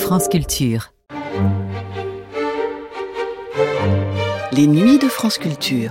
France Culture. Les nuits de France Culture.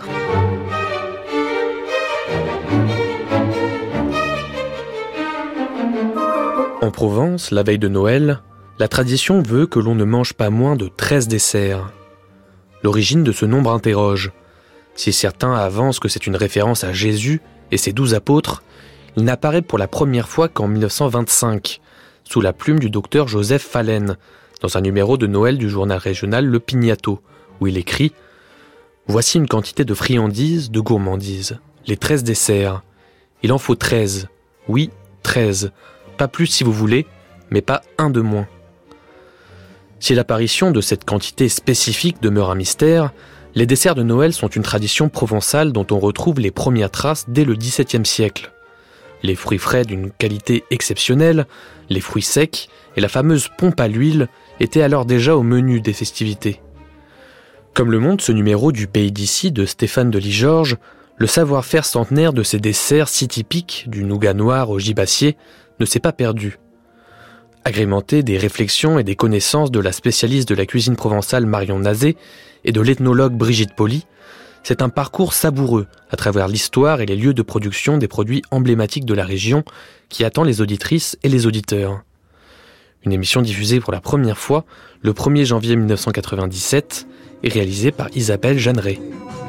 En Provence, la veille de Noël, la tradition veut que l'on ne mange pas moins de 13 desserts. L'origine de ce nombre interroge. Si certains avancent que c'est une référence à Jésus et ses 12 apôtres, il n'apparaît pour la première fois qu'en 1925, sous la plume du docteur Joseph Fallen, dans un numéro de Noël du journal régional Le Pignato, où il écrit « Voici une quantité de friandises, de gourmandises, les 13 desserts. Il en faut 13, oui, 13, pas plus si vous voulez, mais pas un de moins. » Si l'apparition de cette quantité spécifique demeure un mystère, les desserts de Noël sont une tradition provençale dont on retrouve les premières traces dès le XVIIe siècle. Les fruits frais d'une qualité exceptionnelle, les fruits secs et la fameuse pompe à l'huile étaient alors déjà au menu des festivités. Comme le montre ce numéro du Pays d'ici de Stéphane de Lijorge, le savoir-faire centenaire de ces desserts si typiques, du nougat noir au gibassier, ne s'est pas perdu. Agrémenté des réflexions et des connaissances de la spécialiste de la cuisine provençale Marion Nazé et de l'ethnologue Brigitte Poli, c'est un parcours savoureux à travers l'histoire et les lieux de production des produits emblématiques de la région qui attend les auditrices et les auditeurs. Une émission diffusée pour la première fois le 1er janvier 1997 et réalisée par Isabelle Jeanneret.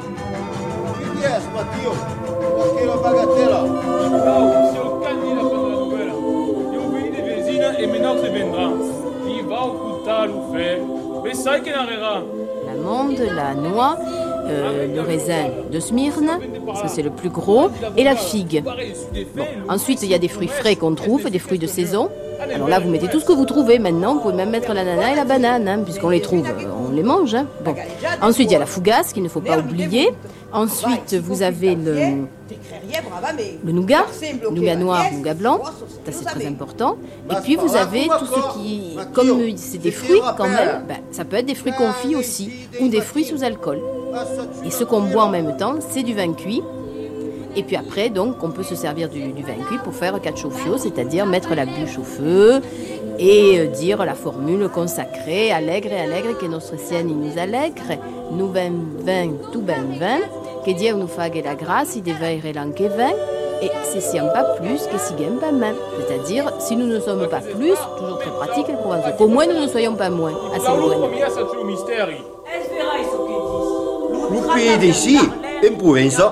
L'amande, la noix, le raisin de Smyrne, ça c'est le plus gros, et la figue. Bon. Ensuite, il y a des fruits frais qu'on trouve, des fruits de saison. Alors là, vous mettez tout ce que vous trouvez maintenant. Vous pouvez même mettre l'ananas et la banane, puisqu'on les trouve, on les mange. Bon. Ensuite, il y a la fougasse qu'il ne faut pas oublier. Ensuite, vous avez le nougat noir, nougat blanc, ça c'est très important. Et puis vous avez tout ce qui, comme c'est des fruits quand même, ça peut être des fruits confits aussi, ou des fruits sous alcool. Et ce qu'on boit en même temps, c'est du vin cuit. Et puis après, donc, on peut se servir du vin cuit pour faire cacciofio, c'est-à-dire mettre la bûche au feu et dire la formule consacrée, allegre, che nostre sieni nous allegre, nous vin, tout ben vin, que Dieu nous fague la grâce, si devere l'anche vin, et si siamo pas plus, que siguen pas moins. C'est-à-dire, si nous ne sommes pas plus, toujours très pratique, le provençal, qu'au moins nous ne soyons pas moins. Assez loin. Le pays d'ici, in Provenza,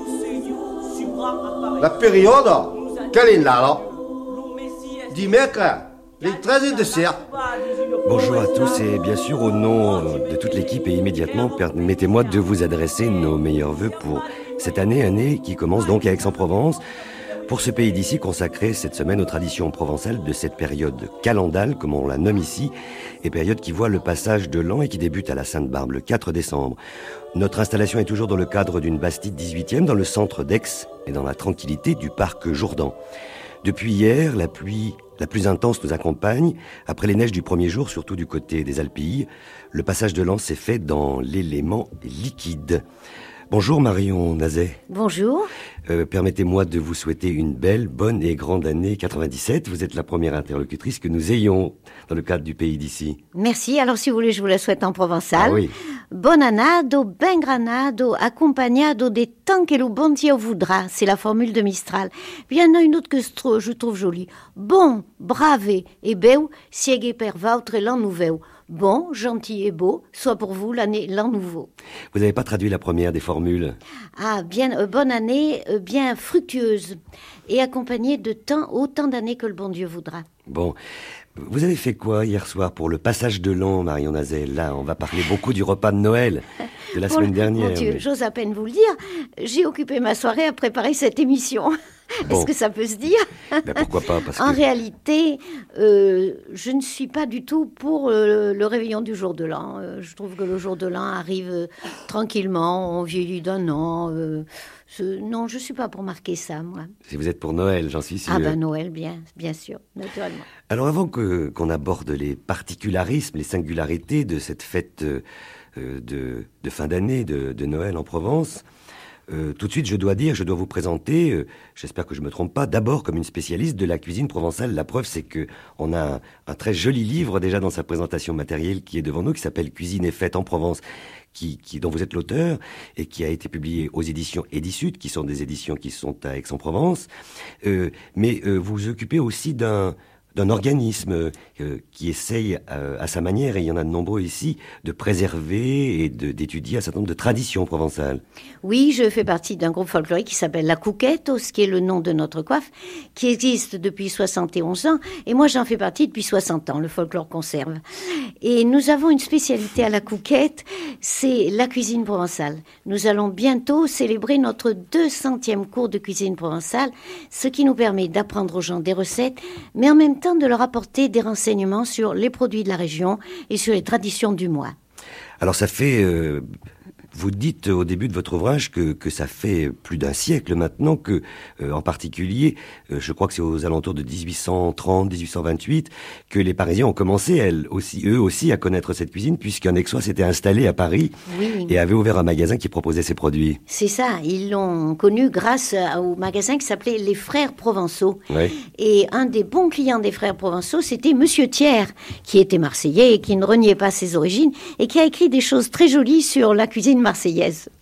la période calendaire, dimanche, les 13 desserts. Bonjour à tous et bien sûr au nom de toute l'équipe et immédiatement permettez-moi de vous adresser nos meilleurs vœux pour cette année qui commence donc à Aix-en-Provence. Pour ce pays d'ici consacré cette semaine aux traditions provençales de cette période calendale, comme on la nomme ici, et période qui voit le passage de l'an et qui débute à la Sainte-Barbe le 4 décembre. Notre installation est toujours dans le cadre d'une bastide 18e dans le centre d'Aix et dans la tranquillité du parc Jourdan. Depuis hier, la pluie la plus intense nous accompagne. Après les neiges du premier jour, surtout du côté des Alpilles, le passage de l'an s'est fait dans l'élément liquide. Bonjour Marion Nazé. Bonjour. Permettez-moi de vous souhaiter une belle, bonne et grande année 97. Vous êtes la première interlocutrice que nous ayons dans le cadre du Pays d'ici. Merci. Alors si vous voulez, je vous la souhaite en provençal. Ah oui. Bon annado, ben granado, accompagnado des temps que le bon Dieu voudra. C'est la formule de Mistral. Puis il y en a une autre que je trouve jolie. Bon, brave et beau, siègue per vautre l'an nouveau. Bon, gentil et beau, soit pour vous l'an nouveau. Vous n'avez pas traduit la première des formules? Ah, bien, bonne année, bien fructueuse, et accompagnée de autant d'années que le bon Dieu voudra. Bon, vous avez fait quoi hier soir pour le passage de l'an, Marion Nazé? Là, on va parler beaucoup du repas de Noël de la semaine dernière. Mon Dieu, j'ose à peine vous le dire, j'ai occupé ma soirée à préparer cette émission. Bon. Est-ce que ça peut se dire? Pourquoi pas, parce que... En réalité, je ne suis pas du tout pour le réveillon du jour de l'an. Je trouve que le jour de l'an arrive tranquillement, on vieillit d'un an. Non, je ne suis pas pour marquer ça, moi. Si vous êtes pour Noël, j'en suis sûr. Ah ben Noël, bien sûr, naturellement. Alors avant qu'on aborde les particularismes, les singularités de cette fête de fin d'année, de Noël en Provence... tout de suite, je dois vous présenter, j'espère que je me trompe pas, d'abord comme une spécialiste de la cuisine provençale. La preuve, c'est que on a un très joli livre déjà dans sa présentation matérielle qui est devant nous, qui s'appelle Cuisine et fête en Provence, dont vous êtes l'auteur et qui a été publié aux éditions Edisud, qui sont des éditions qui sont à Aix-en-Provence. Mais vous vous occupez aussi d'un organisme qui essaye à sa manière, et il y en a de nombreux ici, de préserver et d'étudier un certain nombre de traditions provençales. Oui, je fais partie d'un groupe folklorique qui s'appelle La Couquette, ce qui est le nom de notre coiffe, qui existe depuis 71 ans, et moi j'en fais partie depuis 60 ans, le folklore conserve. Et nous avons une spécialité à La Couquette, c'est la cuisine provençale. Nous allons bientôt célébrer notre 200e cours de cuisine provençale, ce qui nous permet d'apprendre aux gens des recettes, mais en même temps de leur apporter des renseignements sur les produits de la région et sur les traditions du mois. Alors ça fait... Vous dites au début de votre ouvrage que ça fait plus d'un siècle maintenant que, en particulier, je crois que c'est aux alentours de 1830-1828, que les Parisiens ont commencé, eux aussi, à connaître cette cuisine, puisqu'un Aixois s'était installé à Paris et avait ouvert un magasin qui proposait ses produits. C'est ça, ils l'ont connu grâce au magasin qui s'appelait Les Frères Provençaux. Oui. Et un des bons clients des Frères Provençaux, c'était Monsieur Thiers, qui était marseillais et qui ne reniait pas ses origines, et qui a écrit des choses très jolies sur la cuisine marseillaise.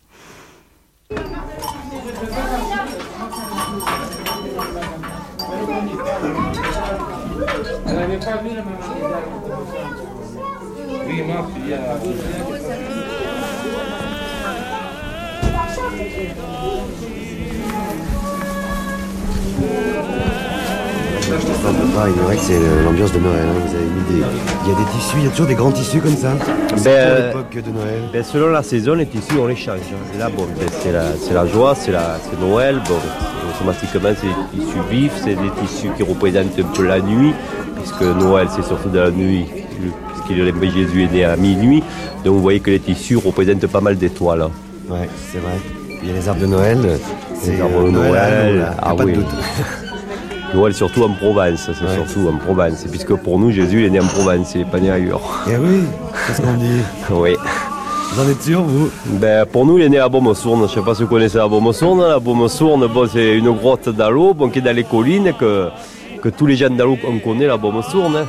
On peut pas ignorer que c'est l'ambiance de Noël. Vous avez mis il y a des tissus, il y a toujours des grands tissus comme ça. C'est pour l'époque de Noël. Selon la saison, les tissus on les change. Là, c'est la joie, c'est Noël. Bon, automatiquement, c'est des tissus vifs, c'est des tissus qui représentent un peu la nuit, puisque Noël c'est surtout de la nuit, puisque Jésus est né à minuit. Donc vous voyez que les tissus représentent pas mal d'étoiles. Ouais, c'est vrai. Il y a les arbres de Noël. Les arbres de Noël. Pas de doute. Noël surtout en Provence, surtout en Provence, puisque pour nous Jésus il est né en Provence, il n'est pas né ailleurs. Eh oui, c'est ce qu'on dit. Oui. Vous en êtes sûr, vous? Pour nous il est né à Beaume-Sourne, je ne sais pas si vous connaissez la Beaume-Sourne. La Beaume-Sourne, c'est une grotte d'Allo qui est dans les collines, que tous les gens d'Allo on connaît, la Beaume-Sourne.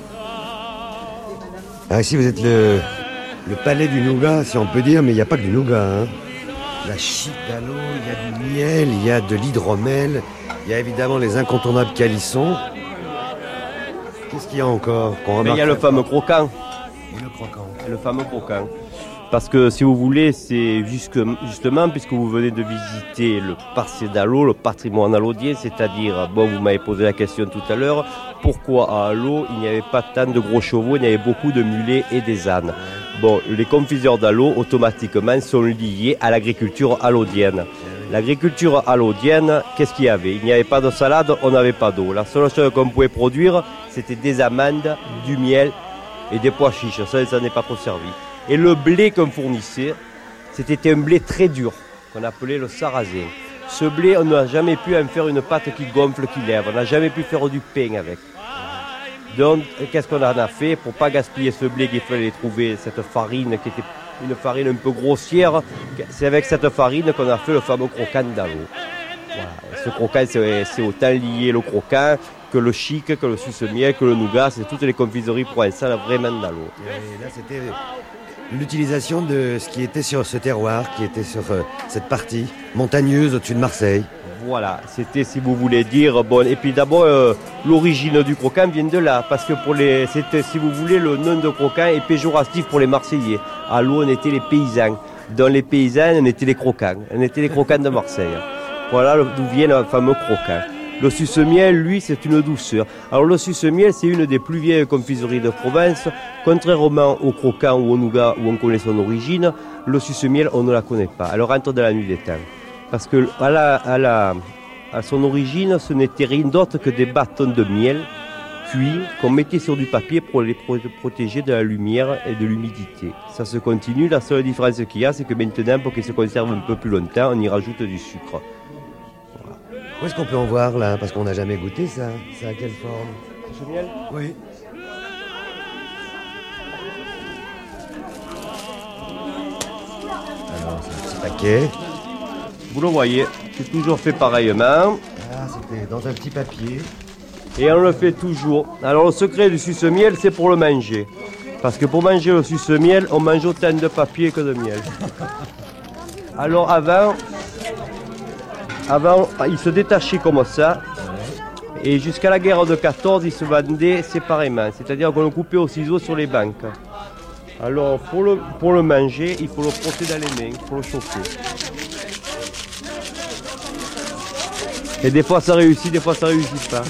Ah, ici vous êtes le palais du nougat, si on peut dire, mais il n'y a pas que du nougat. Hein. La chite d'Allo, il y a du miel, il y a de l'hydromel. Il y a évidemment les incontournables calissons. Qu'est-ce qu'il y a encore il y a le fameux croquant. Et le croquant. Le fameux croquant. Parce que si vous voulez, c'est justement, puisque vous venez de visiter le Parcé d'Allo, le patrimoine allodien, c'est-à-dire, vous m'avez posé la question tout à l'heure, pourquoi à Allo il n'y avait pas tant de gros chevaux, il y avait beaucoup de mulets et des ânes. Les confiseurs d'Allo, automatiquement, sont liés à l'agriculture allodienne. L'agriculture allodienne, qu'est-ce qu'il y avait? Il n'y avait pas de salade, on n'avait pas d'eau. La seule chose qu'on pouvait produire, c'était des amandes, du miel et des pois chiches. Ça n'est pas trop servi. Et le blé qu'on fournissait, c'était un blé très dur, qu'on appelait le sarrasin. Ce blé, on n'a jamais pu en faire une pâte qui gonfle, qui lève. On n'a jamais pu faire du pain avec. Donc, qu'est-ce qu'on en a fait? Pour ne pas gaspiller ce blé, qu'il fallait trouver cette farine qui était une farine un peu grossière. C'est avec cette farine qu'on a fait le fameux croquant d'Allo. Voilà. Ce croquant, c'est autant lié le croquant que le chic, que le suce-miel, que le nougat. C'est toutes les confiseries provençales vraiment d'Allo. Et là, c'était l'utilisation de ce qui était sur ce terroir, qui était sur cette partie montagneuse au-dessus de Marseille. Voilà, c'était, si vous voulez dire, et puis d'abord l'origine du croquant vient de là, parce que c'était, si vous voulez, le nom de croquant est péjoratif pour les Marseillais. À l'eau, on était les paysans. Dans les paysans, on était les croquants. On était les croquants de Marseille. Voilà d'où vient le fameux croquant. Le suce-miel, lui, c'est une douceur. Alors le suce-miel, c'est une des plus vieilles confiseries de Provence. Contrairement au croquant ou au nougat où on connaît son origine, le suce-miel, on ne la connaît pas. Elle rentre dans la nuit des temps. Parce que à son origine, ce n'était rien d'autre que des bâtons de miel cuits qu'on mettait sur du papier pour les protéger de la lumière et de l'humidité. Ça se continue. La seule différence qu'il y a, c'est que maintenant, pour qu'il se conserve un peu plus longtemps, on y rajoute du sucre. Voilà. Où est-ce qu'on peut en voir là? Parce qu'on n'a jamais goûté ça. Ça a quelle forme? Ce miel? Oui. Alors, c'est un petit paquet. Vous le voyez, c'est toujours fait pareillement. Ah, c'était dans un petit papier. Et on le fait toujours. Alors le secret du suce-miel, c'est pour le manger. Parce que pour manger le suce-miel, on mange autant de papier que de miel. Alors avant, il se détachait comme ça. Et jusqu'à la guerre de 14, il se vendait séparément. C'est-à-dire qu'on le coupait au ciseau sur les banques. Alors pour le manger, il faut le frotter dans les mains, il faut le chauffer. Et des fois ça réussit, des fois ça réussit pas.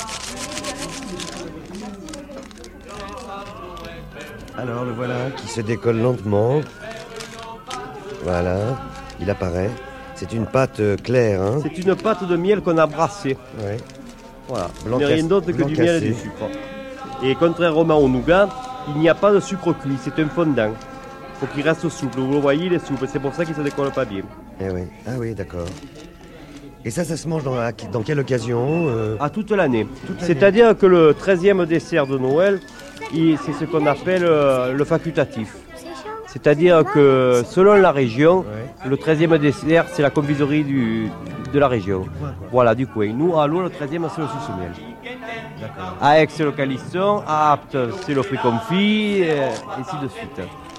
Alors le voilà qui se décolle lentement. Voilà, il apparaît. C'est une pâte claire, hein. C'est une pâte de miel qu'on a brassée. Ouais. Voilà, Blanc il n'y a rien d'autre que du miel et du sucre. Et contrairement au nougat, il n'y a pas de sucre cuit, c'est un fondant. Il faut qu'il reste souple. Vous le voyez, il est souple, c'est pour ça qu'il ne se décolle pas bien. Eh oui. Ah oui, d'accord. Et ça se mange dans quelle occasion À toute l'année. C'est-à-dire que le 13e dessert de Noël, c'est ce qu'on appelle le facultatif. C'est-à-dire que selon la région, le 13e dessert, c'est la confiserie de la région. Voilà, du coin. Nous, à Allo, le 13e, c'est le suce-miel. À Aix, c'est le calisson. À Apt, c'est le fruit confit, et ainsi de suite.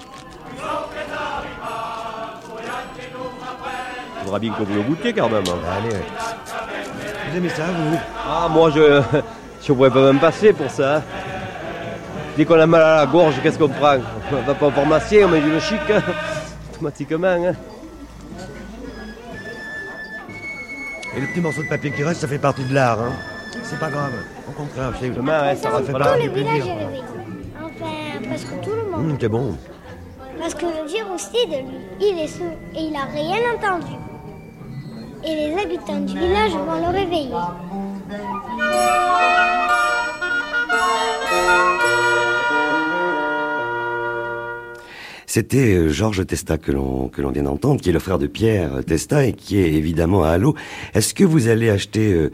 Il faudra bien que vous le goûtiez quand même. Allez. Vous aimez ça, vous? Ah, moi, je ne pourrais pas même passer pour ça. Dès qu'on a mal à la gorge, qu'est-ce qu'on prend? On va pas en pharmacie, on met du chic, hein, automatiquement. Hein. Et le petit morceau de papier qui reste, ça fait partie de l'art, hein. C'est pas grave. Au contraire, c'est Ça fait tout partie Le du village plaisir. est réveillé. Enfin, presque tout le monde. C'est bon. Parce que le génocide, lui, il est sourd et il a rien entendu. Et les habitants du village vont le réveiller. C'était Georges Testa que l'on vient d'entendre, qui est le frère de Pierre Testa et qui est évidemment à Allo. Est-ce que vous allez acheter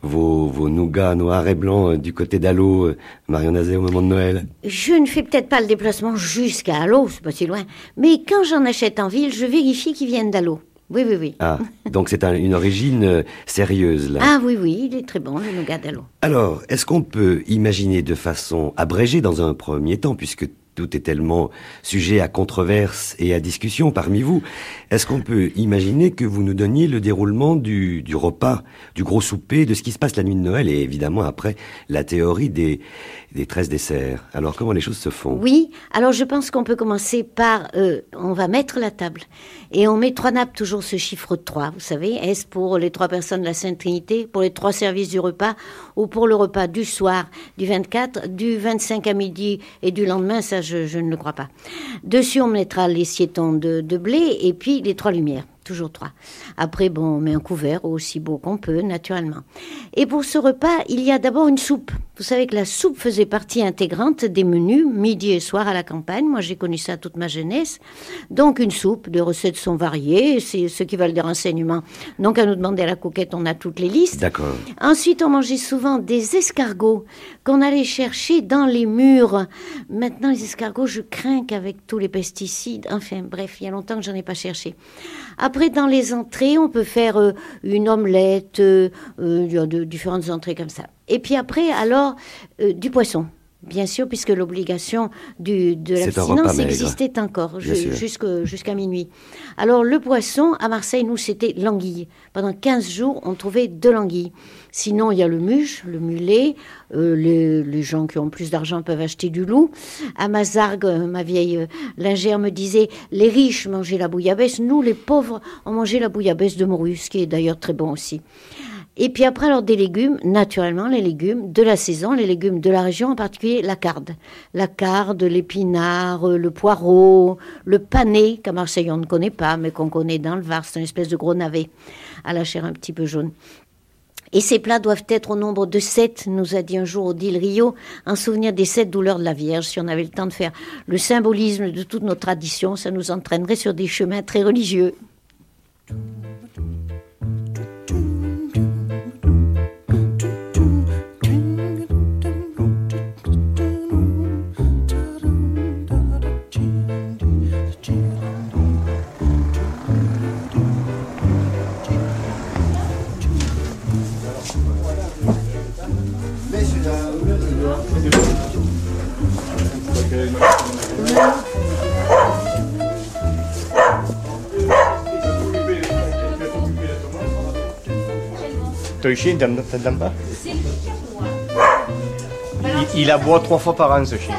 vos nougats noirs et blancs du côté d'Allo, Marion Nazet, au moment de Noël? Je ne fais peut-être pas le déplacement jusqu'à Allo, c'est pas si loin. Mais quand j'en achète en ville, je vérifie qu'ils viennent d'Allo. Oui. Ah, donc c'est une origine sérieuse, là. Ah oui, il est très bon, le nougat d'Allo. Alors, est-ce qu'on peut imaginer de façon abrégée dans un premier temps, puisque tout est tellement sujet à controverse et à discussion parmi vous, est-ce qu'on peut imaginer que vous nous donniez le déroulement du repas, du gros souper, de ce qui se passe la nuit de Noël et évidemment après la théorie des 13 desserts? Alors comment les choses se font? Oui, alors je pense qu'on peut commencer par, on va mettre la table et on met 3 nappes, toujours ce chiffre 3, vous savez, est-ce pour les 3 personnes de la Sainte Trinité, pour les 3 services du repas ou pour le repas du soir, du 24, du 25 à midi et du lendemain, ça je ne le crois pas. Dessus on mettra les siétons de blé et puis les 3 lumières. Toujours 3. Après, on met un couvert aussi beau qu'on peut, naturellement. Et pour ce repas, il y a d'abord une soupe. Vous savez que la soupe faisait partie intégrante des menus, midi et soir à la campagne. Moi, j'ai connu ça toute ma jeunesse. Donc, une soupe, les recettes sont variées. C'est ceux qui veulent des renseignements. Donc, à nous demander à la coquette, on a toutes les listes. D'accord. Ensuite, on mangeait souvent des escargots qu'on allait chercher dans les murs. Maintenant, les escargots, je crains qu'avec tous les pesticides, enfin, bref, il y a longtemps que j'en ai pas cherché. Après, dans les entrées, on peut faire une omelette, il y a différentes entrées comme ça. Et puis après, alors, du poisson. Bien sûr, puisque l'obligation de l'abstinence existait encore jusqu'à minuit. Alors, le poisson, à Marseille, nous, c'était l'anguille. Pendant 15 jours, on trouvait de l'anguille. Sinon, il y a le muche, le mulet. Les gens qui ont plus d'argent peuvent acheter du loup. À Mazargues, ma vieille lingère me disait, les riches mangeaient la bouillabaisse. Nous, les pauvres, on mangeait la bouillabaisse de morue, ce qui est d'ailleurs très bon aussi. Et puis après, alors des légumes, naturellement, les légumes de la saison, les légumes de la région, en particulier la carde. La carde, l'épinard, le poireau, le panais, qu'à Marseille on ne connaît pas, mais qu'on connaît dans le Var, c'est une espèce de gros navet, à la chair un petit peu jaune. Et ces plats doivent être au nombre de 7, nous a dit un jour Odile Rio, en souvenir des 7 douleurs de la Vierge. Si on avait le temps de faire le symbolisme de toutes nos traditions, ça nous entraînerait sur des chemins très religieux. Ton chien, t'entends pas? Il aboie 3 fois par an, ce chien.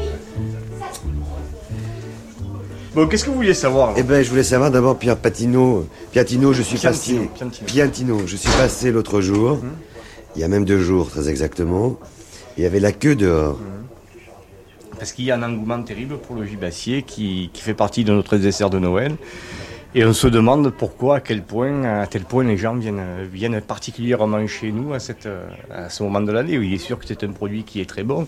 Bon, qu'est-ce que vous vouliez savoir? Eh ben, je voulais savoir d'abord Piantino, je suis passé... Piantino, je suis passé l'autre jour, il y a même 2 jours, très exactement. Il y avait la queue dehors. Parce qu'il y a un engouement terrible pour le gibassier qui fait partie de notre dessert de Noël. Et on se demande pourquoi, à tel point les gens viennent particulièrement chez nous à ce moment de l'année. Il est sûr que c'est un produit qui est très bon.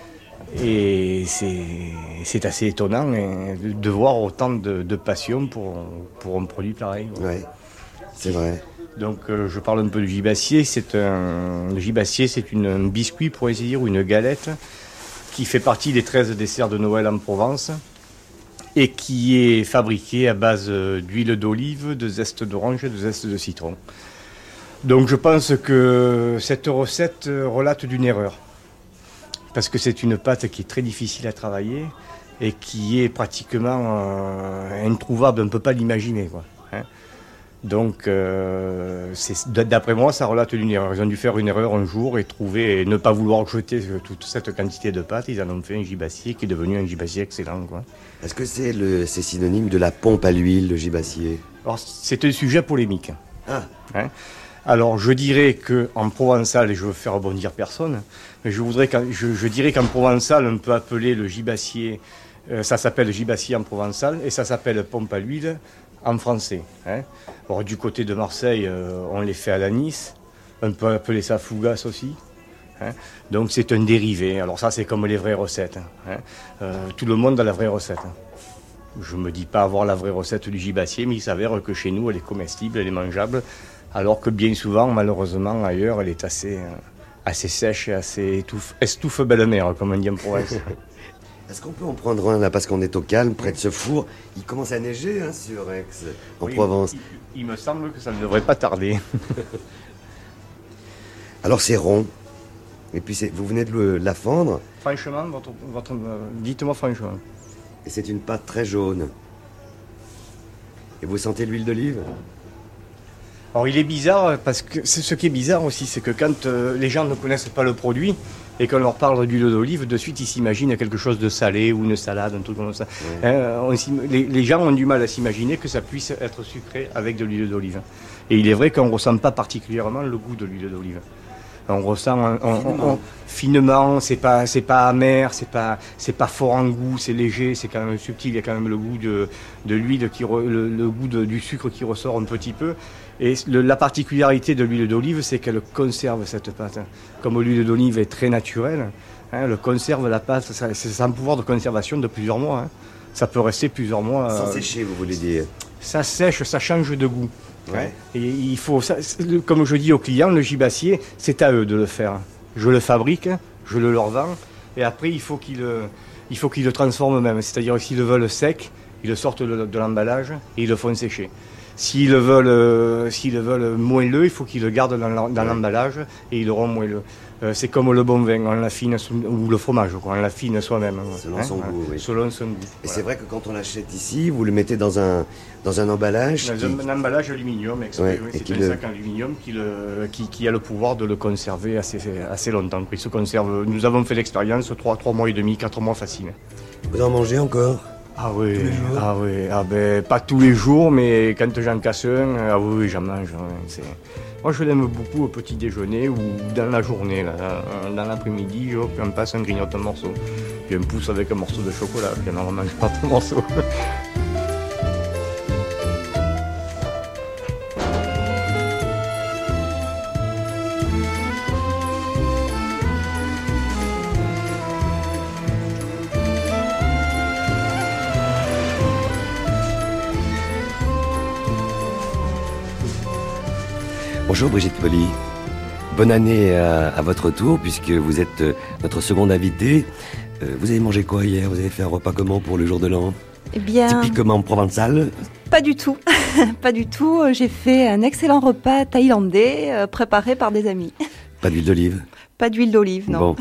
Et c'est assez étonnant de voir autant de passion pour un produit pareil. Oui, c'est vrai. Donc je parle un peu du gibassier. Le gibassier, c'est un biscuit, pour ainsi dire, ou une galette, qui fait partie des 13 desserts de Noël en Provence et qui est fabriqué à base d'huile d'olive, de zeste d'orange et de zeste de citron. Donc je pense que cette recette relate d'une erreur. Parce que c'est une pâte qui est très difficile à travailler et qui est pratiquement introuvable, on ne peut pas l'imaginer, quoi. Donc, d'après moi, ça relate d'une erreur. Ils ont dû faire une erreur un jour et ne pas vouloir jeter toute cette quantité de pâte. Ils en ont fait un gibassier qui est devenu un gibassier excellent, quoi. Est-ce que c'est synonyme de la pompe à l'huile, le gibassier? Alors, c'est un sujet polémique. Ah. Alors, je dirais qu'en provençal, et je veux faire rebondir personne, mais je dirais qu'en provençal, on peut appeler le gibassier, ça s'appelle gibassier en provençal, et ça s'appelle pompe à l'huile en français. Alors, du côté de Marseille, on les fait à l'anis, on peut appeler ça fougasse aussi. Donc, c'est un dérivé. Alors ça, c'est comme les vraies recettes. Tout le monde a la vraie recette. Je ne me dis pas avoir la vraie recette du gibassier, mais il s'avère que chez nous, elle est comestible, elle est mangeable, alors que bien souvent, malheureusement, ailleurs, elle est assez sèche et assez estouffe belle-mère, comme on dit en Provence. Est-ce qu'on peut en prendre un là, parce qu'on est au calme, près de ce four? Il commence à neiger sur Aix, en Provence. Il me semble que ça ne devrait pas tarder. Alors c'est rond. Et puis vous venez de la fendre. Franchement, dites-moi franchement. Et c'est une pâte très jaune. Et vous sentez l'huile d'olive? Alors il est bizarre, parce que ce qui est bizarre aussi, c'est que quand les gens ne connaissent pas le produit et qu'on leur parle d'huile d'olive, de suite ils s'imaginent quelque chose de salé ou une salade, un truc comme ça. Les gens ont du mal à s'imaginer que ça puisse être sucré avec de l'huile d'olive. Et il est vrai qu'on ne ressent pas particulièrement le goût de l'huile d'olive. On ressent finement, c'est pas amer, c'est pas fort en goût, c'est léger, c'est quand même subtil, il y a quand même le goût de l'huile, le goût du sucre qui ressort un petit peu. Et la particularité de l'huile d'olive, c'est qu'elle conserve cette pâte. Comme l'huile d'olive est très naturelle, elle conserve la pâte, c'est un pouvoir de conservation de plusieurs mois. Ça peut rester plusieurs mois. Sans sécher, vous voulez dire? Ça sèche, ça change de goût. Ouais. Et il faut, comme je dis aux clients, le gibassier, c'est à eux de le faire. Je le fabrique, je le leur vends, et après il faut qu'ils le transforment eux-mêmes. C'est-à-dire que s'ils le veulent sec, ils le sortent de l'emballage et ils le font sécher. S'ils le veulent moelleux, il faut qu'ils le gardent dans l'emballage et ils le rendent moelleux. C'est comme le bon vin, on l'affine, ou le fromage, quoi, on l'affine soi-même. Selon son goût, oui. Selon son goût. Et c'est vrai que quand on l'achète ici, vous le mettez dans un emballage. Un emballage aluminium, ouais, c'est un sac aluminium qui a le pouvoir de le conserver assez longtemps. Il se conserve, nous avons fait l'expérience, 3 mois et demi, 4 mois facile. Vous en mangez encore? Ah oui, pas tous les jours, mais quand j'en casse un, oui, j'en mange. Moi, je l'aime beaucoup au petit déjeuner ou dans la journée. Dans l'après-midi, on passe un grignote un morceau. Puis un pouce avec un morceau de chocolat, puis on ne mange pas de morceau. Bonjour Brigitte Poli. Bonne année à votre tour, puisque vous êtes notre seconde invitée. Vous avez mangé quoi hier? Vous avez fait un repas comment pour le jour de l'an? Eh bien, typiquement provençal? Pas du tout. Pas du tout. J'ai fait un excellent repas thaïlandais préparé par des amis. Pas d'huile d'olive? Pas d'huile d'olive, non. Bon.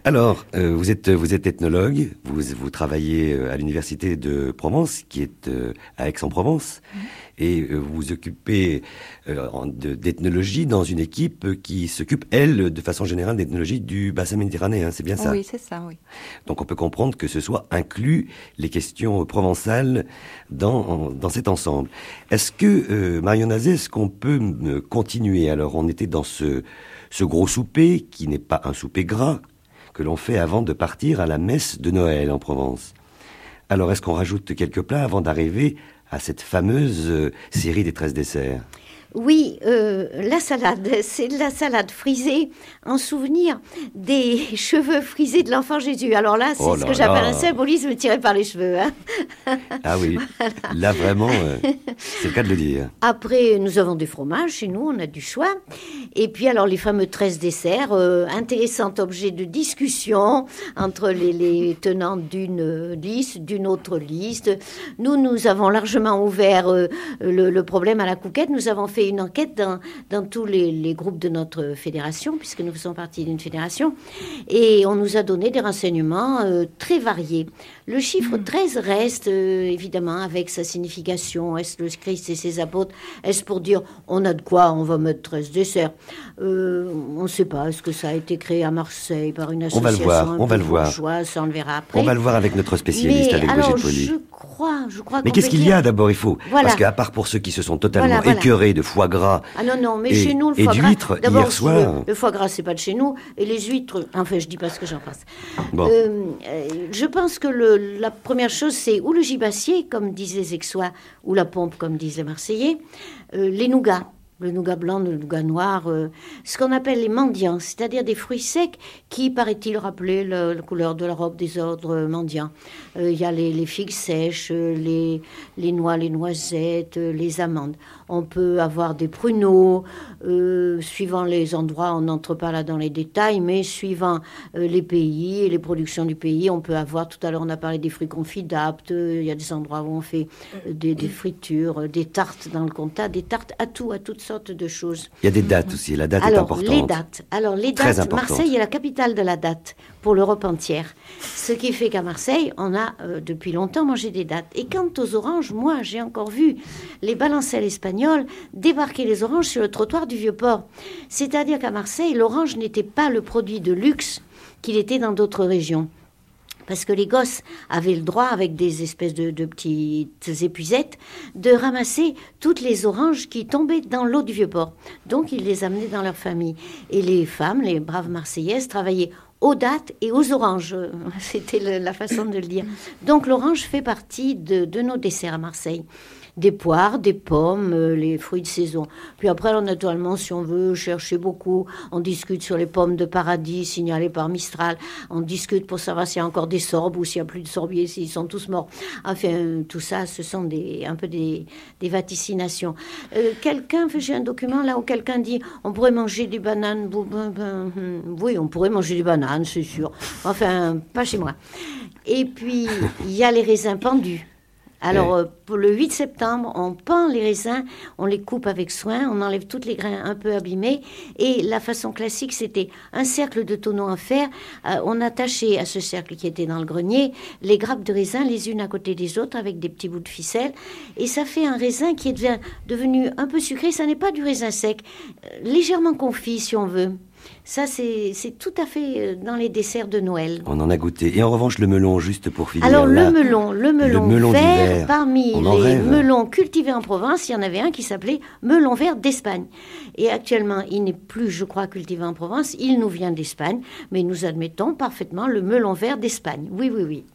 Alors, vous êtes ethnologue, vous travaillez à l'université de Provence, qui est à Aix-en-Provence, et vous vous occupez d'ethnologie dans une équipe qui s'occupe, elle, de façon générale, d'ethnologie du bassin méditerranéen, c'est bien ça? Oui, c'est ça, oui. Donc on peut comprendre que ce soit inclus les questions provençales dans cet ensemble. Est-ce que, Marion Nazet, est-ce qu'on peut continuer? Alors, on était dans ce gros souper, qui n'est pas un souper gras, que l'on fait avant de partir à la messe de Noël en Provence. Alors, est-ce qu'on rajoute quelques plats avant d'arriver à cette fameuse série des 13 desserts? Oui, la salade, c'est de la salade frisée en souvenir des cheveux frisés de l'enfant Jésus. Alors là, c'est ce que j'appelle un symbolisme tiré par les cheveux. Hein. Ah oui, là vraiment, c'est le cas de le dire. Après, nous avons des fromages chez nous, on a du choix. Et puis alors les fameux 13 desserts, intéressant objet de discussion entre les tenants d'une liste, d'une autre liste. Nous avons largement ouvert le problème à la Couquette. Nous avons fait une enquête dans tous les groupes de notre fédération, puisque nous faisons partie d'une fédération, et on nous a donné des renseignements très variés. Le chiffre 13 reste, évidemment, avec sa signification. Est-ce le Christ et ses apôtres? Est-ce pour dire, on a de quoi, on va mettre 13 desserts? On ne sait pas. Est-ce que ça a été créé à Marseille par une association? On va le voir. Ça, on le verra après. On va le voir avec notre spécialiste, avec Brigitte Poli. Je crois. Mais qu'est-ce qu'il y a d'abord? Il faut, parce qu'à part pour ceux qui se sont totalement écœurés de foie gras chez nous, le foie gras, d'huîtres hier soir. Le foie gras, c'est pas de chez nous, et les huîtres, enfin, je dis pas ce que j'en pense. Bon. Je pense que la première chose, c'est ou le gibassier, comme disent les Aixois, ou la pompe, comme disent les Marseillais, les nougats. Le nougat blanc, le nougat noir, ce qu'on appelle les mendiants, c'est-à-dire des fruits secs qui, paraît-il, rappelaient la couleur de la robe des ordres mendiants. Il y a les figues sèches, les noix, les noisettes, les amandes. On peut avoir des pruneaux, suivant les endroits, on n'entre pas là dans les détails, mais suivant les pays et les productions du pays, on peut avoir, tout à l'heure on a parlé des fruits confits d'Apt, il y a des endroits où on fait des fritures, des tartes dans le comtat, des tartes à toutes sortes de choses. Il y a des dates aussi, la date est importante. Les dates, Marseille est la capitale de la date pour l'Europe entière. Ce qui fait qu'à Marseille, on a depuis longtemps mangé des dates. Et quant aux oranges, moi j'ai encore vu les balancelles espagnols débarquer les oranges sur le trottoir du Vieux-Port. C'est-à-dire qu'à Marseille, l'orange n'était pas le produit de luxe qu'il était dans d'autres régions. Parce que les gosses avaient le droit, avec des espèces de petites épuisettes, de ramasser toutes les oranges qui tombaient dans l'eau du Vieux-Port. Donc, ils les amenaient dans leur famille. Et les femmes, les braves Marseillaises, travaillaient aux dattes et aux oranges. C'était la façon de le dire. Donc, l'orange fait partie de nos desserts à Marseille. Des poires, des pommes, les fruits de saison. Puis après, alors, naturellement, si on veut chercher beaucoup, on discute sur les pommes de paradis signalées par Mistral. On discute pour savoir s'il y a encore des sorbes ou s'il n'y a plus de sorbiers, s'ils sont tous morts. Enfin, tout ça, ce sont un peu des vaticinations. J'ai un document là où quelqu'un dit on pourrait manger des bananes. Oui, on pourrait manger des bananes, c'est sûr. Enfin, pas chez moi. Et puis, il y a les raisins pendus. Alors, pour le 8 septembre, on pend les raisins, on les coupe avec soin, on enlève tous les grains un peu abîmés. Et la façon classique, c'était un cercle de tonneaux en fer. On attachait à ce cercle qui était dans le grenier les grappes de raisin les unes à côté des autres avec des petits bouts de ficelle. Et ça fait un raisin qui est devenu un peu sucré. Ça n'est pas du raisin sec, légèrement confit si on veut. Ça, c'est tout à fait dans les desserts de Noël. On en a goûté. Et en revanche, le melon, juste pour finir. Alors, le melon vert, parmi les rêve. melons cultivés en Provence, il y en avait un qui s'appelait melon vert d'Espagne. Et actuellement, il n'est plus, je crois, cultivé en Provence. Il nous vient d'Espagne. Mais nous admettons parfaitement le melon vert d'Espagne. Oui, oui, oui.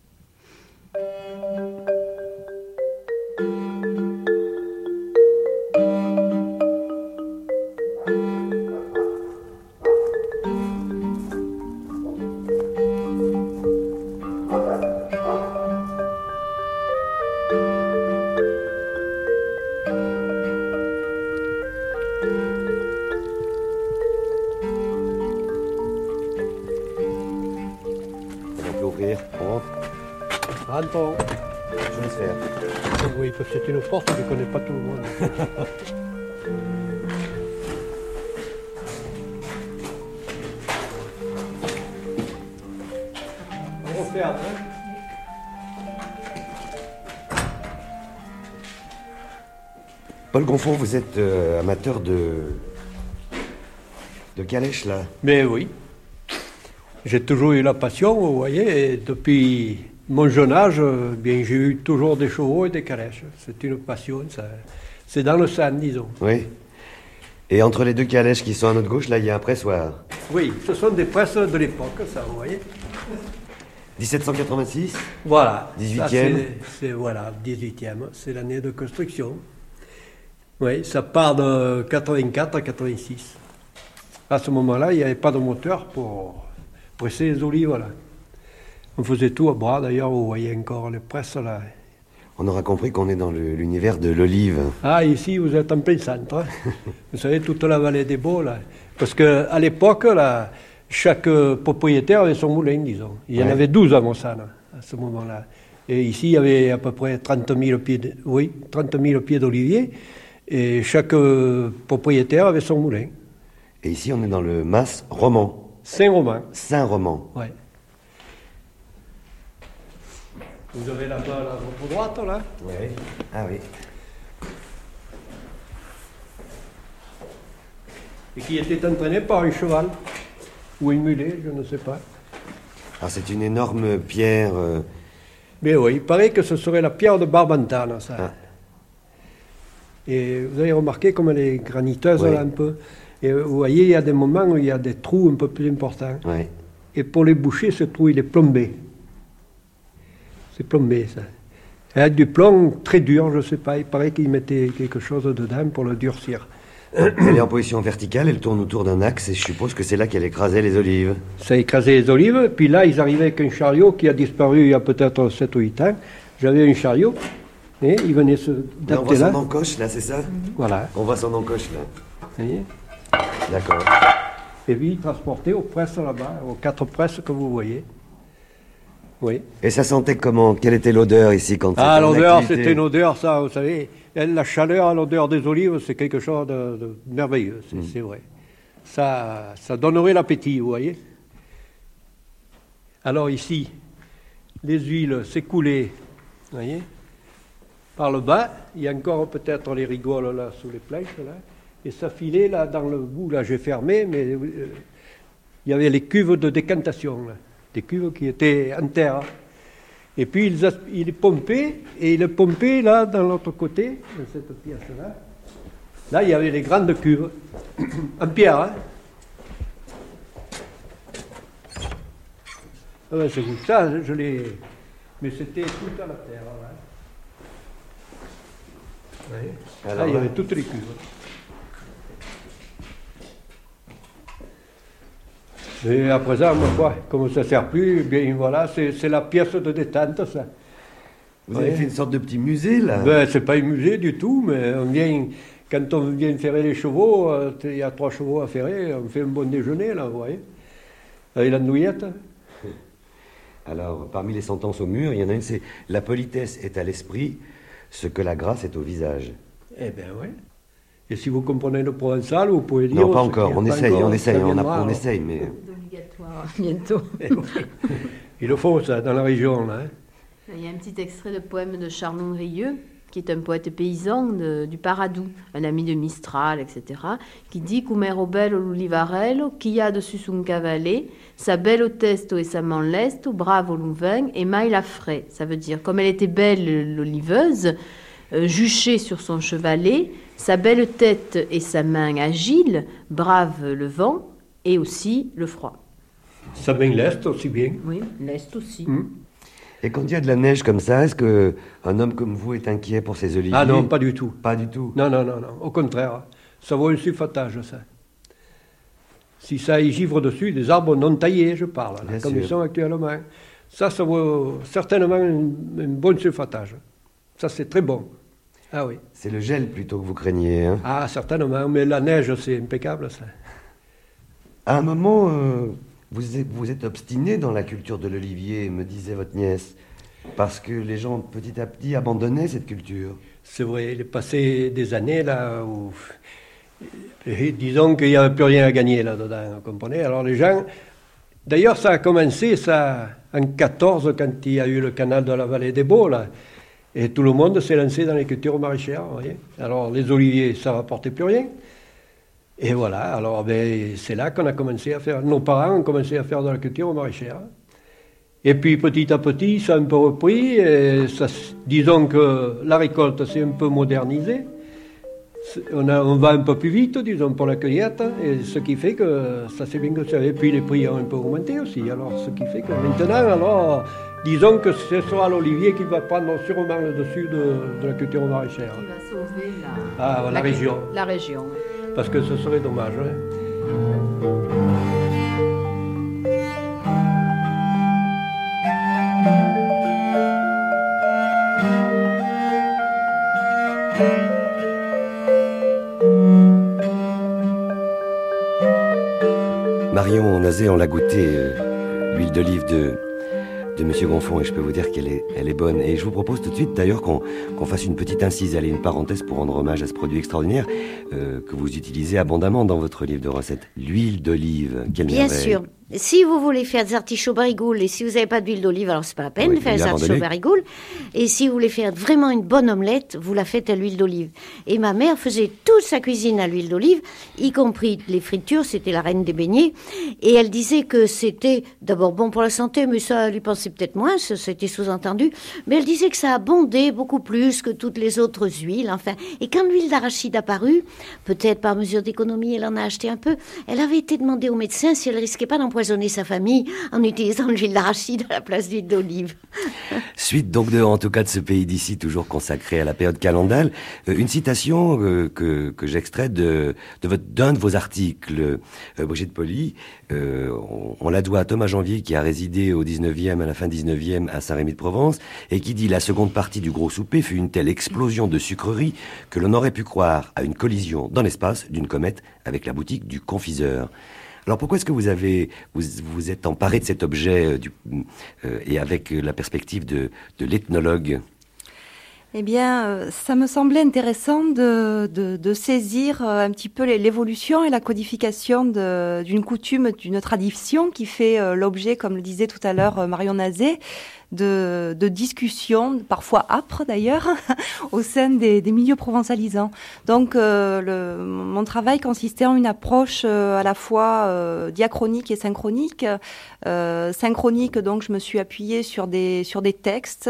Rentrons. Je laisse faire. Oui, parce que c'est une porte, je ne connais pas tout le monde. faire. Paul Gonfond, vous êtes amateur de calèche, là? Mais oui. J'ai toujours eu la passion, vous voyez, et depuis mon jeune âge, bien, j'ai eu toujours des chevaux et des calèches. C'est une passion, ça. C'est dans le sang, disons. Oui. Et entre les deux calèches qui sont à notre gauche, là, il y a un pressoir. Oui, ce sont des presses de l'époque, ça, vous voyez. 1786? Voilà. 18e? C'est voilà, 18e. C'est l'année de construction. Oui, ça part de 84 à 86. À ce moment-là, il n'y avait pas de moteur pour presser les olives, là. On faisait tout à bras, d'ailleurs, vous voyez encore les presses, là. On aura compris qu'on est dans l'univers de l'olive. Ah, ici, vous êtes en plein centre. Hein. Vous savez, toute la vallée des Baux, là. Parce qu'à l'époque, là, chaque propriétaire avait son moulin, disons. Il y en avait 12 à Mossane, à ce moment-là. Et ici, il y avait à peu près 30 000 pieds d'oliviers. Et chaque propriétaire avait son moulin. Et ici, on est dans le Mas roman. Saint-Romain. Saint-Roman. Oui. Vous avez là-bas la votre droite, là? Oui. Ah oui. Et qui était entraîné par un cheval. Ou un mulet, je ne sais pas. Alors c'est une énorme pierre... Mais oui, il paraît que ce serait la pierre de Barbantane, ça. Ah. Et vous avez remarqué comme elle est graniteuse, là, un peu. Et vous voyez, il y a des moments où il y a des trous un peu plus importants. Oui. Et pour les boucher, ce trou, il est plombé. C'est plombé, ça. Avec du plomb très dur, je ne sais pas. Il paraît qu'ils mettaient quelque chose dedans pour le durcir. Elle est en position verticale, elle tourne autour d'un axe, et je suppose que c'est là qu'elle écrasait les olives. Ça écrasait les olives, puis là, ils arrivaient avec un chariot qui a disparu il y a peut-être 7 ou 8 ans. J'avais un chariot, et ils venaient se dater là. On voit son encoche, là, c'est ça? Voilà. On voit son encoche, là. Vous voyez? D'accord. Et puis, transporté aux presses là-bas, aux 4 presses que vous voyez. Oui. Et ça sentait comment? Quelle était l'odeur ici quand Ah, l'odeur, c'était une odeur, ça, vous savez. La chaleur, l'odeur des olives, c'est quelque chose de merveilleux, c'est vrai. Ça donnerait l'appétit, vous voyez. Alors ici, les huiles s'écoulaient, vous voyez. Par le bas, il y a encore peut-être les rigoles là, sous les planches, là. Et ça filait là, dans le bout, là, j'ai fermé, mais il y avait les cuves de décantation, là. Des cuves qui étaient en terre. Et puis il pompait, et il pompait là, dans l'autre côté, dans cette pièce-là. Là, il y avait les grandes cuves, en pierre. Hein. Ah ben, c'est vous, ça, je l'ai... Mais c'était tout à la terre, là. Vous voyez. Là, il y avait toutes les cuves. Et à présent, comme ça ne sert plus, bien voilà, c'est la pièce de détente, ça. Vous avez fait une sorte de petit musée, là? Ben, c'est pas un musée du tout, mais quand on vient ferrer les chevaux, il y a 3 chevaux à ferrer, on fait un bon déjeuner, là, vous voyez, avec la nouillette. Alors, parmi les sentences au mur, il y en a une, c'est « La politesse est à l'esprit, ce que la grâce est au visage ». Eh bien, oui. Et si vous comprenez le provençal, vous pouvez dire... Non, pas encore, on essaye, on essaye, mais... Obligatoire, bientôt. Il le faut, ça, dans la région, là. Hein. Il y a un petit extrait de poème de Charnon Rieux, qui est un poète paysan du Paradou, un ami de Mistral, etc., qui dit « Cumero bello l'olivarello, qui a dessus son cavalier, sa bello testo et sa man lesto, bravo l'ouvin, et mai la frais ». Ça veut dire, comme elle était belle, l'oliveuse, juchée sur son chevalet, sa belle tête et sa main agile, brave le vent et aussi le froid. Sa main leste aussi bien. Oui, leste aussi. Et quand il y a de la neige comme ça, est-ce qu'un homme comme vous est inquiet pour ses oliviers? Ah non, pas du tout. Pas du tout? Non, au contraire. Ça vaut un sulfatage, ça. Si ça y givre dessus, des arbres non taillés, je parle, là, comme ils sont actuellement. Ça vaut certainement un bon sulfatage. Ça, c'est très bon. Ah oui. C'est le gel plutôt que vous craignez, hein? Ah, certainement, mais la neige, c'est impeccable, ça. À un moment, vous êtes obstiné dans la culture de l'olivier, me disait votre nièce, parce que les gens, petit à petit, abandonnaient cette culture. C'est vrai, il est passé des années, là, où... disons qu'il n'y avait plus rien à gagner, là-dedans, vous comprenez? Alors, les gens D'ailleurs, ça a commencé ça, en 14, quand il y a eu le canal de la vallée des Baux, là. Et tout le monde s'est lancé dans les cultures maraîchères, vous voyez. Alors, les oliviers, ça ne rapportait plus rien. Et voilà, alors c'est là qu'on a commencé à faire... Nos parents ont commencé à faire de la culture maraîchère. Et puis, petit à petit, ça a un peu repris. Et ça, disons que la récolte s'est un peu modernisée. On va un peu plus vite, disons, pour la cueillette, et ce qui fait que ça s'est bien conservé. Et puis les prix ont un peu augmenté aussi, alors ce qui fait que maintenant, alors, disons que ce sera l'olivier qui va prendre sûrement le dessus de la culture maraîchère. Qui va sauver la région. La région. Parce que ce serait dommage. Marion Nazé, on l'a goûté, l'huile d'olive de Monsieur Gonfond, et je peux vous dire qu'elle est bonne. Et je vous propose tout de suite d'ailleurs qu'on fasse une petite incise, une parenthèse pour rendre hommage à ce produit extraordinaire que vous utilisez abondamment dans votre livre de recettes, l'huile d'olive. Quelle Bien merveille. sûr. Si vous voulez faire des artichauts barigoules et si vous n'avez pas d'huile d'olive, alors c'est pas la peine de faire des artichauts barigoules. Et si vous voulez faire vraiment une bonne omelette, vous la faites à l'huile d'olive. Et ma mère faisait toute sa cuisine à l'huile d'olive, y compris les fritures, c'était la reine des beignets. Et elle disait que c'était d'abord bon pour la santé, mais ça lui pensait peut-être moins, c'était sous-entendu. Mais elle disait que ça abondait beaucoup plus que toutes les autres huiles, enfin. Et quand l'huile d'arachide apparut, peut-être par mesure d'économie, elle en a acheté un peu, elle avait été demandée au médecin si elle risquait pas d'empoisonner sa famille en utilisant l'huile d'arachide à la place d'huile d'olive. Suite donc en tout cas de ce pays d'ici, toujours consacré à la période calendale, une citation que j'extrais d'un de vos articles, Brigitte Poli. On la doit à Thomas Janvier qui a résidé au 19e, à la fin 19e à Saint-Rémy-de-Provence, et qui dit: la seconde partie du gros souper fut une telle explosion de sucreries que l'on aurait pu croire à une collision dans l'espace d'une comète avec la boutique du confiseur. Alors pourquoi est-ce que vous êtes emparé de cet objet et avec la perspective de l'ethnologue? Eh bien, ça me semblait intéressant de saisir un petit peu l'évolution et la codification d'une coutume, d'une tradition qui fait l'objet, comme le disait tout à l'heure Marion Nazé, de discussions, parfois âpres d'ailleurs, au sein des milieux provençalisants. Donc mon travail consistait en une approche à la fois diachronique et synchronique. Synchronique, donc je me suis appuyée sur des textes,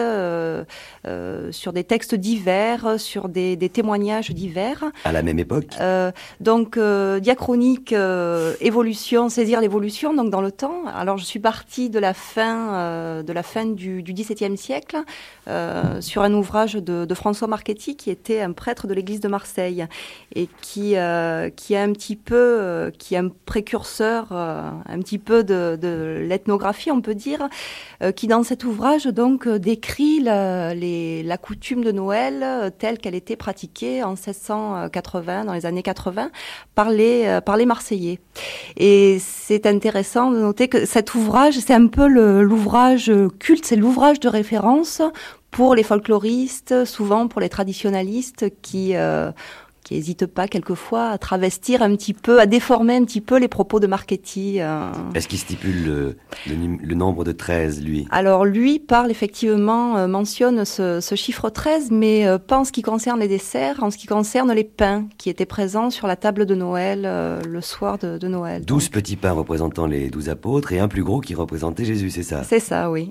sur des textes divers, sur des témoignages divers. À la même époque. Donc diachronique, évolution, saisir l'évolution, donc dans le temps. Alors je suis partie de la fin du XVIIe siècle sur un ouvrage de François Marchetti qui était un prêtre de l'église de Marseille et qui est un petit peu qui est un précurseur un petit peu de l'ethnographie, on peut dire, qui dans cet ouvrage donc décrit la coutume de Noël telle qu'elle était pratiquée en 1680, dans les années 80 par les Marseillais. Et c'est intéressant de noter que cet ouvrage, c'est un peu l'ouvrage culte, c'est l'ouvrage de référence pour les folkloristes, souvent pour les traditionalistes qui n'hésitent pas quelquefois à travestir un petit peu, à déformer un petit peu les propos de Marchetti. Est-ce qu'il stipule le nombre de 13, lui? Alors lui mentionne ce chiffre 13, mais pas en ce qui concerne les desserts, en ce qui concerne les pains qui étaient présents sur la table de Noël le soir de Noël. 12 petits pains représentant les 12 apôtres et un plus gros qui représentait Jésus, c'est ça? C'est ça, oui.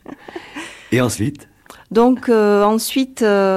Et ensuite? Donc ensuite,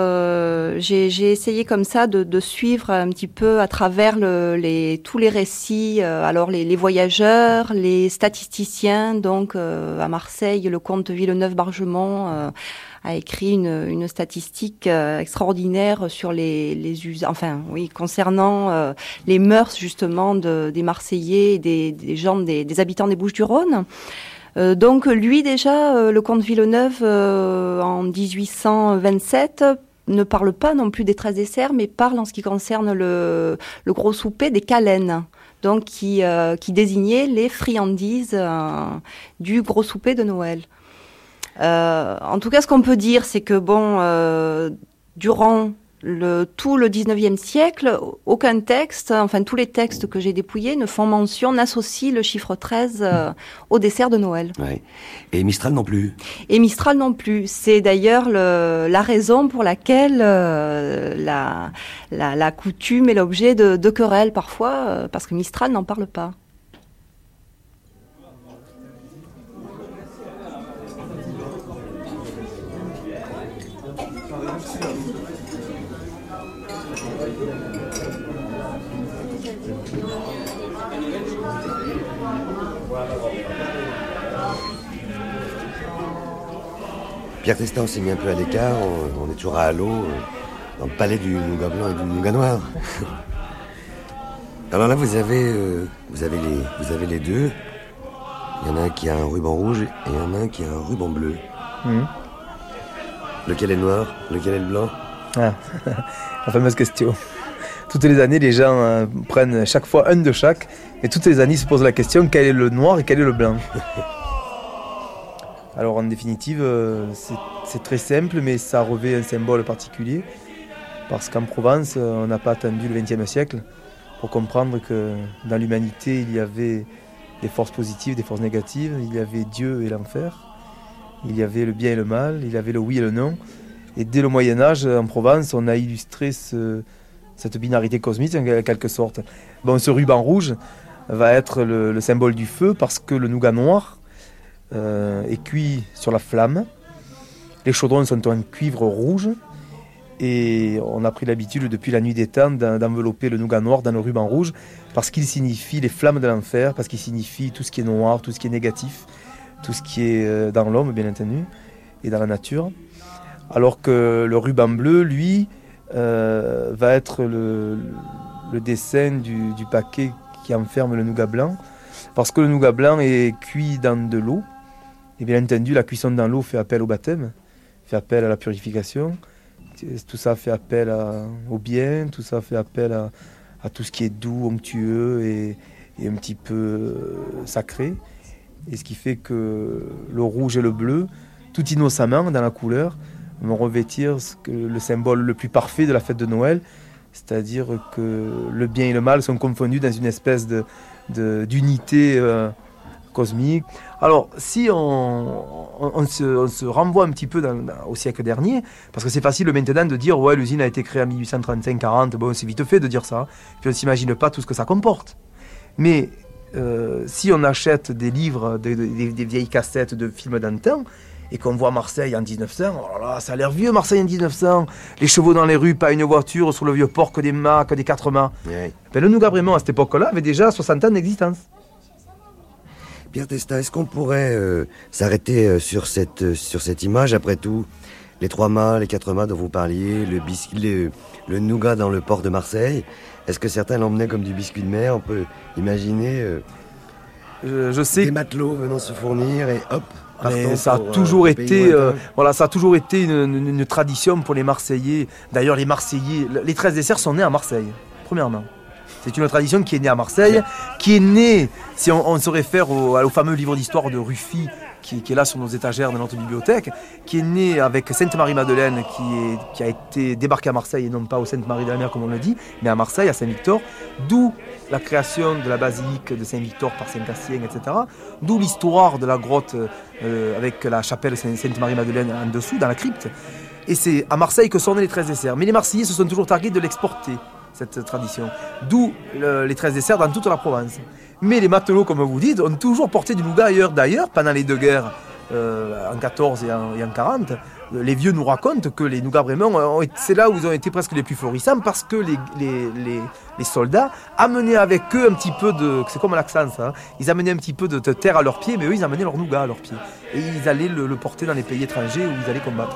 j'ai essayé comme ça de suivre un petit peu à travers tous les récits. Alors les voyageurs, les statisticiens. Donc à Marseille, le comte Villeneuve-Bargemont a écrit une statistique extraordinaire sur les us, concernant les mœurs justement des Marseillais, des gens, des habitants des Bouches-du-Rhône. Donc lui déjà, le comte Villeneuve en 1827 ne parle pas non plus des 13 desserts, mais parle en ce qui concerne le gros souper des calennes, donc qui désignait les friandises du gros souper de Noël. En tout cas, ce qu'on peut dire, c'est que durant tout le 19e siècle, aucun texte, enfin tous les textes que j'ai dépouillés ne font mention, n'associent le chiffre 13 au dessert de Noël. Ouais. Et Mistral non plus. Et Mistral non plus. C'est d'ailleurs la raison pour laquelle la coutume est l'objet de querelles parfois, parce que Mistral n'en parle pas. Pierre Testa, on s'est mis un peu à l'écart, on est toujours à Halo, dans le palais du Nougat blanc et du Nougat noir. Alors là, vous avez les deux. Il y en a un qui a un ruban rouge et il y en a un qui a un ruban bleu. Lequel est le noir? Lequel est le blanc? La fameuse question. Toutes les années, les gens prennent chaque fois un de chaque, et toutes les années, ils se posent la question, quel est le noir et quel est le blanc? Alors en définitive, c'est très simple, mais ça revêt un symbole particulier, parce qu'en Provence, on n'a pas attendu le XXe siècle pour comprendre que dans l'humanité, il y avait des forces positives, des forces négatives, il y avait Dieu et l'enfer, il y avait le bien et le mal, il y avait le oui et le non. Et dès le Moyen-Âge, en Provence, on a illustré cette binarité cosmique en quelque sorte. Bon, ce ruban rouge va être le symbole du feu, parce que le nougat noir est cuit sur la flamme. Les chaudrons sont en cuivre rouge, et on a pris l'habitude depuis la nuit des temps d'envelopper le nougat noir dans le ruban rouge, parce qu'il signifie les flammes de l'enfer, parce qu'il signifie tout ce qui est noir, tout ce qui est négatif, tout ce qui est dans l'homme bien entendu, et dans la nature. Alors que le ruban bleu, lui, va être le dessin du paquet qui enferme le nougat blanc, parce que le nougat blanc est cuit dans de l'eau. Et bien entendu, la cuisson dans l'eau fait appel au baptême, fait appel à la purification. Tout ça fait appel au bien, tout ça fait appel à tout ce qui est doux, onctueux et un petit peu sacré. Et ce qui fait que le rouge et le bleu, tout innocemment dans la couleur, vont revêtir le symbole le plus parfait de la fête de Noël, c'est-à-dire que le bien et le mal sont confondus dans une espèce d'unité cosmique. Alors, si on se renvoie un petit peu au siècle dernier, parce que c'est facile maintenant de dire ouais, l'usine a été créée en 1835-40, bon, c'est vite fait de dire ça, puis on ne s'imagine pas tout ce que ça comporte. Mais si on achète des livres, des vieilles cassettes de films d'antan, et qu'on voit Marseille en 1900, oh là là, ça a l'air vieux Marseille en 1900, les chevaux dans les rues, pas une voiture, sur le vieux port que des mâts, que des 4 mâts. Ouais. Ben, le Nougat Brémond à cette époque-là avait déjà 60 ans d'existence. Pierre Testa, est-ce qu'on pourrait s'arrêter sur cette image, après tout, les 3 mâts, les 4 mâts dont vous parliez, le nougat dans le port de Marseille, est-ce que certains l'emmenaient comme du biscuit de mer? On peut imaginer je sais des matelots venant se fournir et hop. Mais ça a toujours été, ça a toujours été une tradition pour les Marseillais. D'ailleurs, les Marseillais, les 13 desserts sont nés à Marseille, premièrement. C'est une tradition qui est née à Marseille, qui est née, si on se réfère au fameux livre d'histoire de Ruffi, qui est là sur nos étagères de notre bibliothèque, qui est née avec Sainte-Marie-Madeleine, qui a été débarquée à Marseille, et non pas au Sainte-Marie-de-la-Mer comme on le dit, mais à Marseille, à Saint-Victor, d'où la création de la basilique de Saint-Victor par Saint-Cassien, etc. D'où l'histoire de la grotte avec la chapelle Sainte-Marie-Madeleine en dessous, dans la crypte. Et c'est à Marseille que sont nés les 13 desserts. Mais les Marseillais se sont toujours targués de l'exporter, cette tradition. D'où les 13 desserts dans toute la Provence. Mais les matelots, comme vous dites, ont toujours porté du nougat ailleurs. D'ailleurs, pendant les 2 guerres, en 14 et en 40, les vieux nous racontent que les Nougat Brémond, c'est là où ils ont été presque les plus florissants, parce que les soldats amenaient avec eux un petit peu c'est comme l'accent ça, hein, ils amenaient un petit peu de terre à leurs pieds, mais eux ils amenaient leur nougat à leurs pieds. Et ils allaient le porter dans les pays étrangers où ils allaient combattre.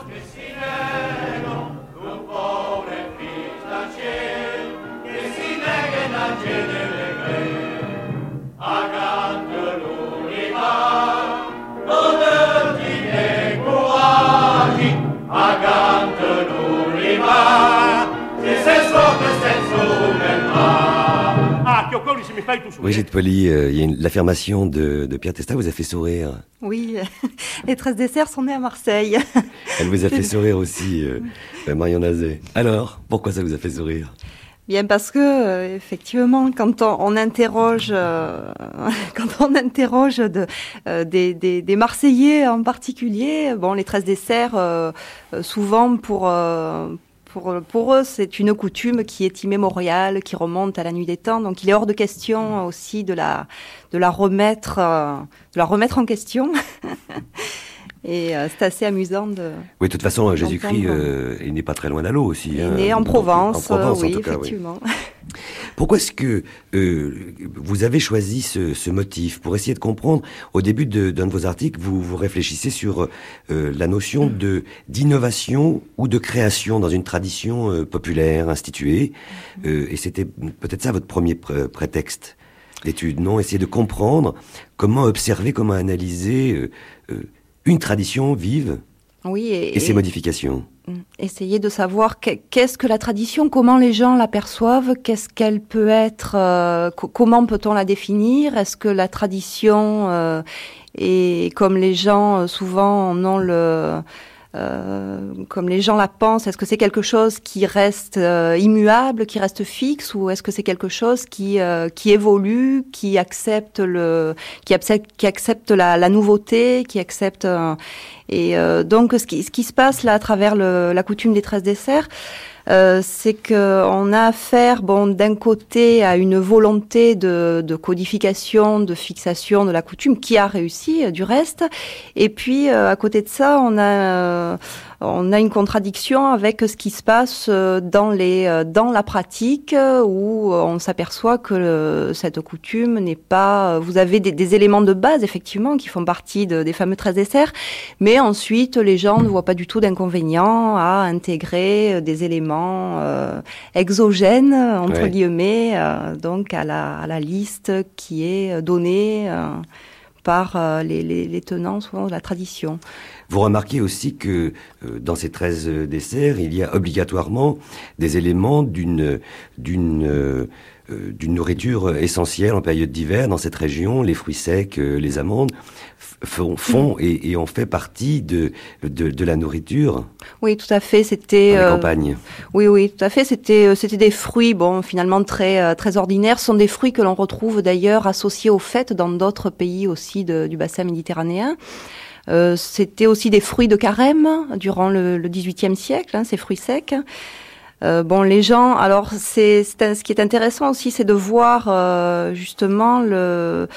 Brigitte Poli, l'affirmation de Pierre Testa vous a fait sourire. Oui, les 13 desserts sont nés à Marseille. Elle vous a fait sourire aussi, Marion Nazet. Alors, pourquoi ça vous a fait sourire ? Bien parce que effectivement, quand on interroge, des Marseillais en particulier, bon, les 13 desserts, souvent pour eux, c'est une coutume qui est immémoriale, qui remonte à la nuit des temps. Donc, il est hors de question aussi de la remettre en question. Et c'est assez amusant de... Oui, de toute façon, Jésus-Christ, il n'est pas très loin d'Allô aussi. Il est né en Provence, oui, en tout cas, effectivement. Oui. Pourquoi est-ce que vous avez choisi ce motif? Pour essayer de comprendre, au début d'un de vos articles, vous réfléchissez sur la notion d'innovation ou de création dans une tradition populaire, instituée. Et c'était peut-être ça votre premier prétexte d'étude, non? Essayer de comprendre comment observer, comment analyser... une tradition vive, oui, et ses modifications. Essayer de savoir qu'est-ce que la tradition, comment les gens l'aperçoivent, qu'est-ce qu'elle peut être, comment peut-on la définir? Est-ce que la tradition, est comme les gens souvent en ont comme les gens la pensent, est-ce que c'est quelque chose qui reste immuable, qui reste fixe, ou est-ce que c'est quelque chose qui évolue, qui accepte la nouveauté, qui accepte donc ce qui se passe là à travers la coutume des 13 desserts, c'est qu'on a affaire, d'un côté, à une volonté de codification, de fixation de la coutume, qui a réussi, du reste. Et puis, à côté de ça, on a une contradiction avec ce qui se passe dans la pratique, où on s'aperçoit que cette coutume n'est pas... Vous avez des éléments de base, effectivement, qui font partie des fameux 13 desserts, mais ensuite, les gens ne voient pas du tout d'inconvénient à intégrer des éléments exogènes, entre guillemets, donc à la liste qui est donnée par les tenants, souvent, de la tradition. Vous remarquez aussi que dans ces 13 desserts, il y a obligatoirement des éléments d'une nourriture essentielle en période d'hiver dans cette région. Les fruits secs, les amandes font et ont fait partie de la nourriture. Oui, tout à fait. C'était dans les campagnes. Oui, tout à fait. C'était des fruits, finalement très très ordinaires. Ce sont des fruits que l'on retrouve d'ailleurs associés aux fêtes dans d'autres pays aussi du bassin méditerranéen. C'était aussi des fruits de carême durant le XVIIIe siècle, ces fruits secs. Les gens, alors ce qui est intéressant aussi, c'est de voir justement que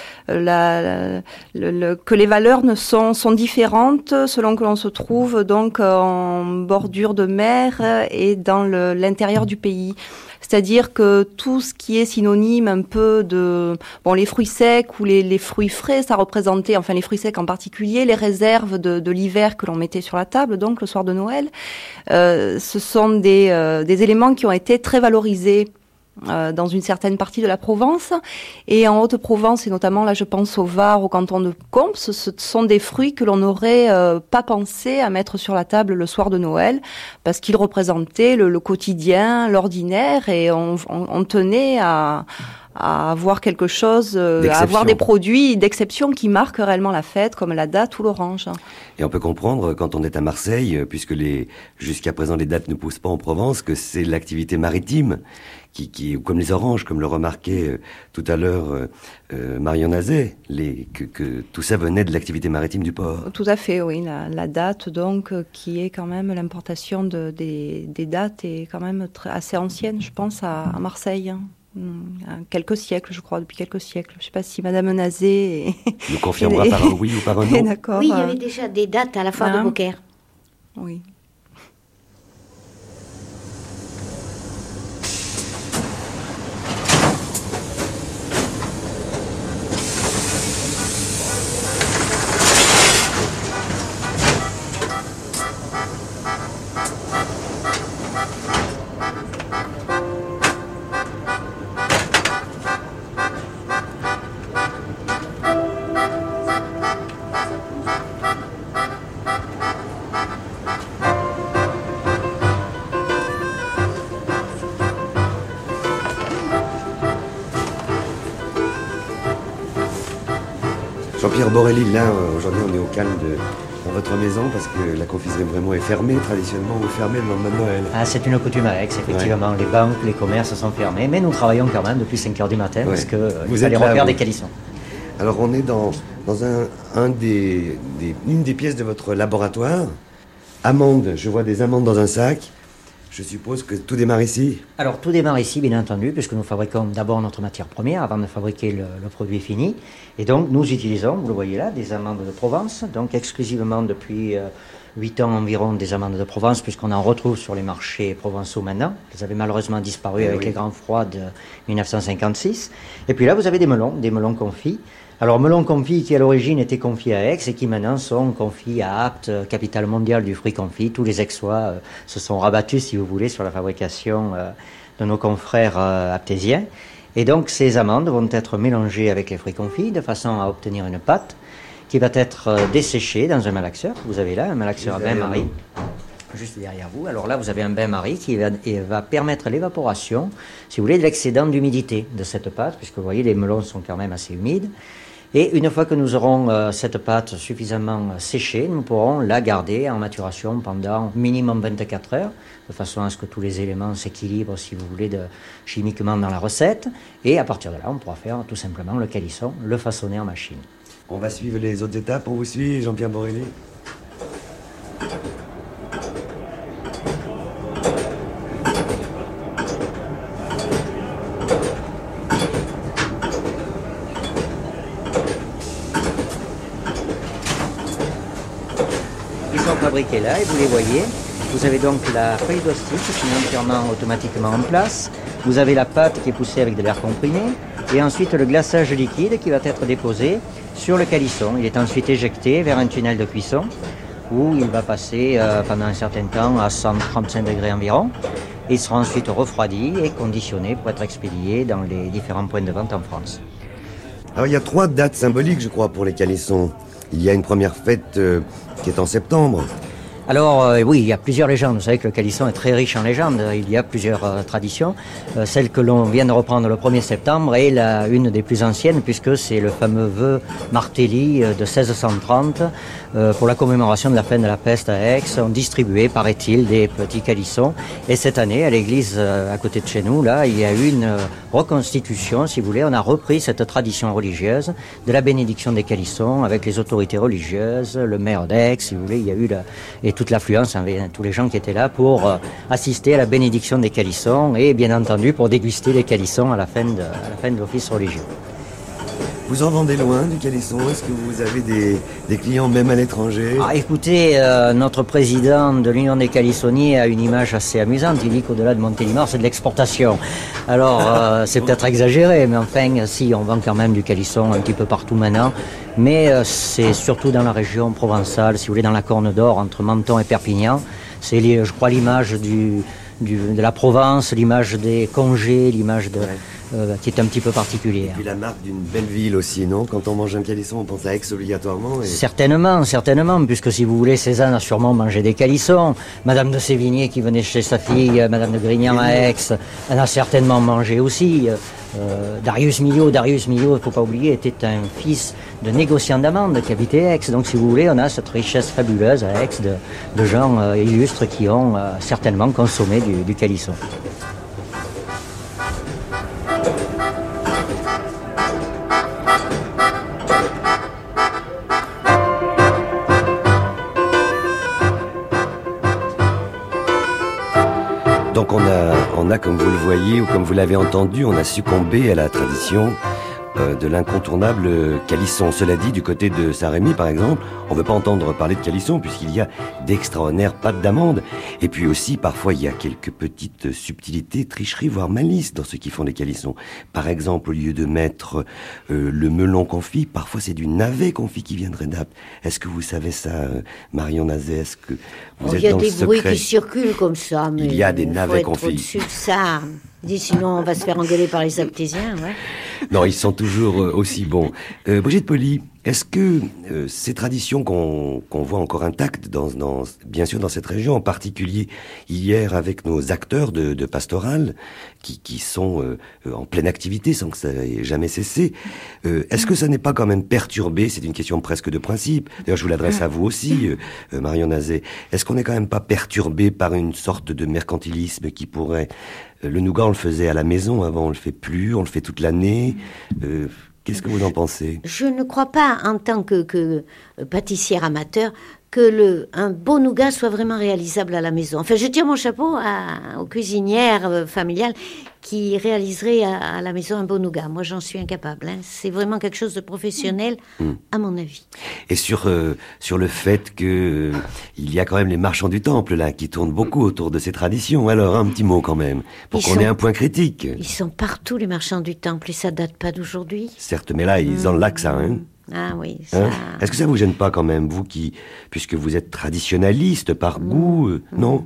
les valeurs sont différentes selon que l'on se trouve donc en bordure de mer et dans l'intérieur du pays. C'est-à-dire que tout ce qui est synonyme un peu de... les fruits secs ou les fruits frais, ça représentait, enfin les fruits secs en particulier, les réserves de l'hiver que l'on mettait sur la table, donc le soir de Noël. Ce sont des éléments qui ont été très valorisés dans une certaine partie de la Provence. Et en Haute-Provence, et notamment là je pense au Var, au canton de Comps, ce sont des fruits que l'on n'aurait pas pensé à mettre sur la table le soir de Noël, parce qu'ils représentaient le quotidien, l'ordinaire, et on tenait à avoir quelque chose, à avoir des produits d'exception qui marquent réellement la fête, comme la date ou l'orange. Et on peut comprendre, quand on est à Marseille, puisque jusqu'à présent les dattes ne poussent pas en Provence, que c'est l'activité maritime qui comme les oranges, comme le remarquait tout à l'heure Marion Nazet, que tout ça venait de l'activité maritime du port. Tout à fait, oui. La date, donc, qui est quand même l'importation des dates est quand même assez ancienne, je pense, à Marseille. Quelques siècles, je crois, depuis quelques siècles. Je ne sais pas si Madame Nazet nous confirmera par un oui ou par un non. Oui, il y avait déjà des dates à la foire de Beaucaire. Oui. Jean-Pierre Borelli, là, aujourd'hui, on est au calme dans votre maison parce que la confiserie vraiment est fermée, traditionnellement, ou fermée le lendemain de Noël. Ah, c'est une coutume à Aix, effectivement. Ouais. Les banques, les commerces sont fermés, mais nous travaillons quand même depuis 5 h du matin parce que vous allez refaire des calissons. Alors, on est dans une des pièces de votre laboratoire. Amandes, je vois des amandes dans un sac. Je suppose que tout démarre ici? Alors, tout démarre ici, bien entendu, puisque nous fabriquons d'abord notre matière première avant de fabriquer le produit fini. Et donc, nous utilisons, vous le voyez là, des amandes de Provence, donc exclusivement depuis 8 ans environ des amandes de Provence, puisqu'on en retrouve sur les marchés provençaux maintenant. Elles avaient malheureusement disparu avec les grands froids de 1956. Et puis là, vous avez des melons confits. Alors, melons confits qui à l'origine étaient confits à Aix et qui maintenant sont confits à Apt, capitale mondiale du fruit confit. Tous les Aixois se sont rabattus, si vous voulez, sur la fabrication de nos confrères aptésiens. Et donc, ces amandes vont être mélangées avec les fruits confits de façon à obtenir une pâte qui va être desséchée dans un malaxeur. Vous avez là un malaxeur à bain-marie, juste derrière vous. Alors là, vous avez un bain-marie qui va permettre l'évaporation, si vous voulez, de l'excédent d'humidité de cette pâte, puisque vous voyez, les melons sont quand même assez humides. Et une fois que nous aurons cette pâte suffisamment séchée, nous pourrons la garder en maturation pendant minimum 24 heures, de façon à ce que tous les éléments s'équilibrent, si vous voulez, chimiquement dans la recette. Et à partir de là, on pourra faire tout simplement le calisson, le façonner en machine. On va suivre les autres étapes. On vous suit, Jean-Pierre Borelli. Fabriqués là et vous les voyez. Vous avez donc la feuille d'hostie qui est entièrement automatiquement en place. Vous avez la pâte qui est poussée avec de l'air comprimé et ensuite le glaçage liquide qui va être déposé sur le calisson. Il est ensuite éjecté vers un tunnel de cuisson où il va passer pendant un certain temps à 135 degrés environ. Il sera ensuite refroidi et conditionné pour être expédié dans les différents points de vente en France. Alors il y a 3 dates symboliques, je crois, pour les calissons. Il y a une première fête qui est en septembre. Alors oui, il y a plusieurs légendes. Vous savez que le calisson est très riche en légendes. Il y a plusieurs traditions. Celle que l'on vient de reprendre le 1er septembre est une des plus anciennes puisque c'est le fameux vœu Martelly de 1630 pour la commémoration de la fin de la peste à Aix. On distribuait, paraît-il, des petits calissons. Et cette année, à l'église à côté de chez nous, là, il y a eu une reconstitution, si vous voulez. On a repris cette tradition religieuse de la bénédiction des calissons avec les autorités religieuses, le maire d'Aix, si vous voulez. Il y a eu et toute l'affluence, tous les gens qui étaient là pour assister à la bénédiction des calissons et bien entendu pour déguster les calissons à la fin de l'office religieux. Vous en vendez loin du calisson? Est-ce que vous avez des clients même à l'étranger? Écoutez, notre président de l'Union des calissonniers a une image assez amusante. Il dit qu'au-delà de Montélimar, c'est de l'exportation. Alors, c'est peut-être exagéré, mais enfin, si, on vend quand même du calisson un petit peu partout maintenant. Mais c'est surtout dans la région provençale, si vous voulez, dans la Corne d'Or, entre Menton et Perpignan. C'est, je crois, l'image de la Provence, l'image des congés, l'image qui est un petit peu particulière. Et puis la marque d'une belle ville aussi, non? Quand on mange un calisson, on pense à Aix obligatoirement. Certainement, puisque si vous voulez, Cézanne a sûrement mangé des calissons. Madame de Sévigné qui venait chez sa fille, Madame de Grignan à Aix, elle a certainement mangé aussi. Darius Milhaud, il ne faut pas oublier, était un fils de négociant d'amandes qui habitait Aix. Donc si vous voulez, on a cette richesse fabuleuse à Aix de gens illustres qui ont certainement consommé du calisson. Donc on a, comme vous le voyez ou comme vous l'avez entendu, on a succombé à la tradition de l'incontournable calisson. Cela dit, du côté de Saint-Rémy, par exemple, on ne veut pas entendre parler de calisson puisqu'il y a d'extraordinaires pâtes d'amandes. Et puis aussi, parfois, il y a quelques petites subtilités, tricheries, voire malices dans ceux qui font des calissons. Par exemple, au lieu de mettre le melon confit, parfois c'est du navet confit qui viendrait d'Apt. Est-ce que vous savez ça, Marion Nazet? Est-ce que vous êtes dans le secret? Il y a des bruits qui circulent comme ça, mais il y a des navets confits. Au-dessus de ça. Sinon, on va se faire engueuler par les aptésiens, ouais. Non, ils sont toujours aussi bons. Brigitte Poli, Est-ce que ces traditions qu'on voit encore intactes, bien sûr dans cette région, en particulier hier avec nos acteurs de pastorale, qui sont en pleine activité sans que ça ait jamais cessé, est-ce que ça n'est pas quand même perturbé? C'est une question presque de principe. D'ailleurs, je vous l'adresse à vous aussi, Marion Nazet. Est-ce qu'on n'est quand même pas perturbé par une sorte de mercantilisme qui pourrait... le nougat, on le faisait à la maison, avant on le fait plus, on le fait toute l'année. Qu'est-ce que vous en pensez? Je ne crois pas, en tant que pâtissière amateur, que un beau nougat soit vraiment réalisable à la maison. Enfin, je tire mon chapeau aux cuisinières familiales qui réaliseraient à la maison un beau nougat. Moi, j'en suis incapable. C'est vraiment quelque chose de professionnel, à mon avis. Et sur le fait que il y a quand même les marchands du temple, là, qui tournent beaucoup autour de ces traditions. Alors, un petit mot quand même, pour qu'on ait un point critique. Ils sont partout, les marchands du temple, et ça date pas d'aujourd'hui. Certes, mais là, ils ont le lac, ça, hein. Ah oui, ça... Est-ce que ça vous gêne pas quand même, vous puisque vous êtes traditionnaliste par goût, non?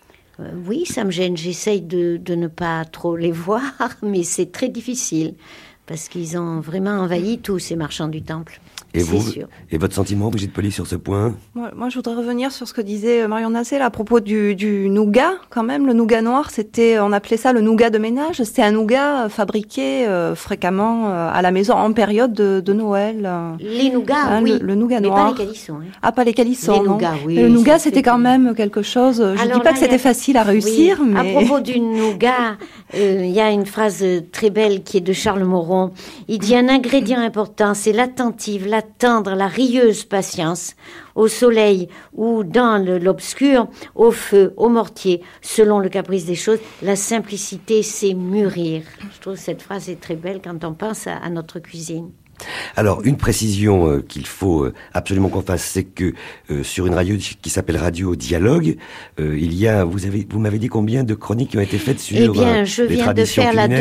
Oui, ça me gêne. J'essaye de ne pas trop les voir, mais c'est très difficile, parce qu'ils ont vraiment envahi tous ces marchands du temple. Et vous, et votre sentiment, Brigitte Poly, sur ce point? Moi, je voudrais revenir sur ce que disait Marion Nazet là, à propos du nougat, quand même. Le nougat noir, on appelait ça le nougat de ménage. C'était un nougat fabriqué fréquemment à la maison en période de Noël. Les nougats, oui. Le nougat noir. Mais pas les calissons. Hein. Ah, pas les calissons, les nougats, oui. Le nougat, c'était quand même quelque chose... Je ne dis pas que c'était facile à réussir, oui. mais... À propos du nougat, il y a une phrase très belle qui est de Charles Moron. Il dit un ingrédient important, c'est l'attentive, la tendre, la rieuse patience, au soleil ou dans l'obscur, au feu, au mortier, selon le caprice des choses, la simplicité, c'est mûrir. Je trouve que cette phrase est très belle quand on pense à notre cuisine. Alors, une précision qu'il faut absolument qu'on fasse, c'est que sur une radio qui s'appelle Radio Dialogue, il y a, vous m'avez dit combien de chroniques qui ont été faites sur les traditions culinaires? Je viens de faire la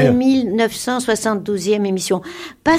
2972e émission. Pas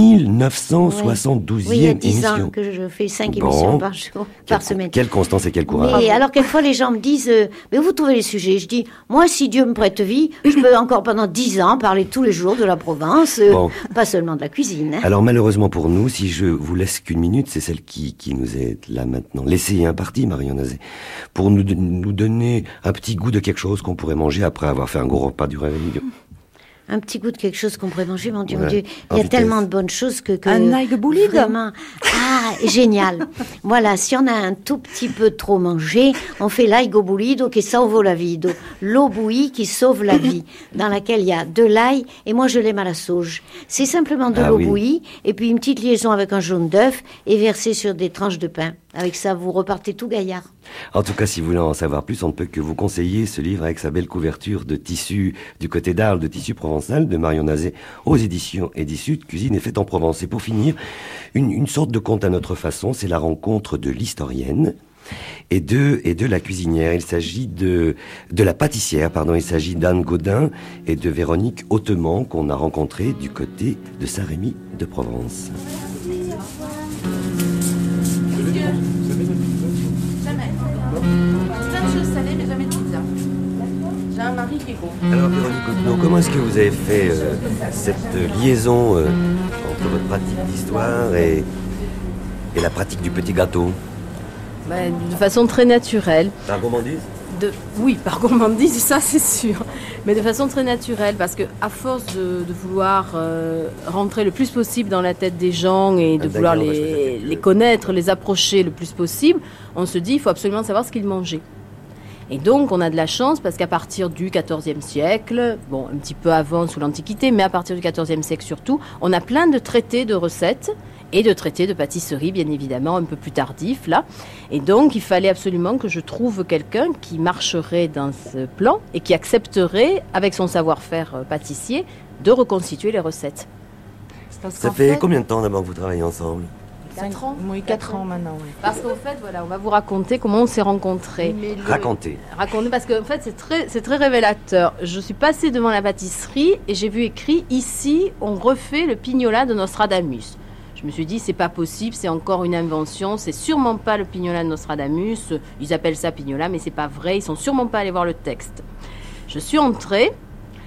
2972e oui, il y a 10 ans que je fais 5 émissions par jour, par semaine. Quelle constance et quel courage. Et alors, quelquefois, les gens me disent, mais vous trouvez les sujets? Je dis, moi, si Dieu me prête vie, je peux encore pendant 10 ans parler tous les jours de la Provence, pas seulement de la cuisine. Alors, malheureusement pour nous, si je vous laisse qu'une minute, c'est celle qui nous est là maintenant, laissée et impartie, Marion Nazet, pour nous donner un petit goût de quelque chose qu'on pourrait manger après avoir fait un gros repas du réveil. Un petit goût de quelque chose qu'on pourrait manger, mon Dieu, mon Dieu. Il y a tellement de bonnes choses que un aigre boulide. Vraiment... Ah, génial. Voilà, si on a un tout petit peu trop mangé, on fait l'aigre boulide qui sauve la vie. L'eau bouillie qui sauve la vie, dans laquelle il y a de l'ail, et moi je l'aime à la sauge. C'est simplement de l'eau bouillie, et puis une petite liaison avec un jaune d'œuf, et versée sur des tranches de pain. Avec ça, vous repartez tout gaillard. En tout cas, si vous voulez en savoir plus, on ne peut que vous conseiller ce livre avec sa belle couverture de tissu du côté d'Arles, de tissu provençal, de Marion Nazet, aux éditions Édissues, Cuisine et Fête en Provence. Et pour finir, une sorte de conte à notre façon, c'est la rencontre de l'historienne et de la cuisinière. Il s'agit de la pâtissière, pardon. Il s'agit d'Anne Gaudin et de Véronique Hautement qu'on a rencontrées du côté de Saint-Rémy de Provence. Alors Véronique Hautement, comment est-ce que vous avez fait cette liaison entre votre pratique d'histoire et la pratique du petit gâteau? De façon très naturelle. Par gourmandise? Oui, par gourmandise, ça c'est sûr. Mais de façon très naturelle, parce que à force de vouloir rentrer le plus possible dans la tête des gens et de vouloir les connaître, les approcher le plus possible, on se dit il faut absolument savoir ce qu'ils mangeaient. Et donc, on a de la chance parce qu'à partir du XIVe siècle, bon, un petit peu avant sous l'Antiquité, mais à partir du XIVe siècle surtout, on a plein de traités de recettes et de traités de pâtisserie, bien évidemment, un peu plus tardifs, là. Et donc, il fallait absolument que je trouve quelqu'un qui marcherait dans ce plan et qui accepterait, avec son savoir-faire pâtissier, de reconstituer les recettes. Ça fait combien de temps d'abord que vous travaillez ensemble? 4 ans. Oui, 4 ans maintenant. Oui. Parce qu'en fait, voilà, on va vous raconter comment on s'est rencontrés. Racontez, parce que en fait, c'est très révélateur. Je suis passée devant la pâtisserie et j'ai vu écrit ici, on refait le pignola de Nostradamus. Je me suis dit, c'est pas possible, c'est encore une invention, c'est sûrement pas le pignola de Nostradamus. Ils appellent ça pignola, mais c'est pas vrai, ils sont sûrement pas allés voir le texte. Je suis entrée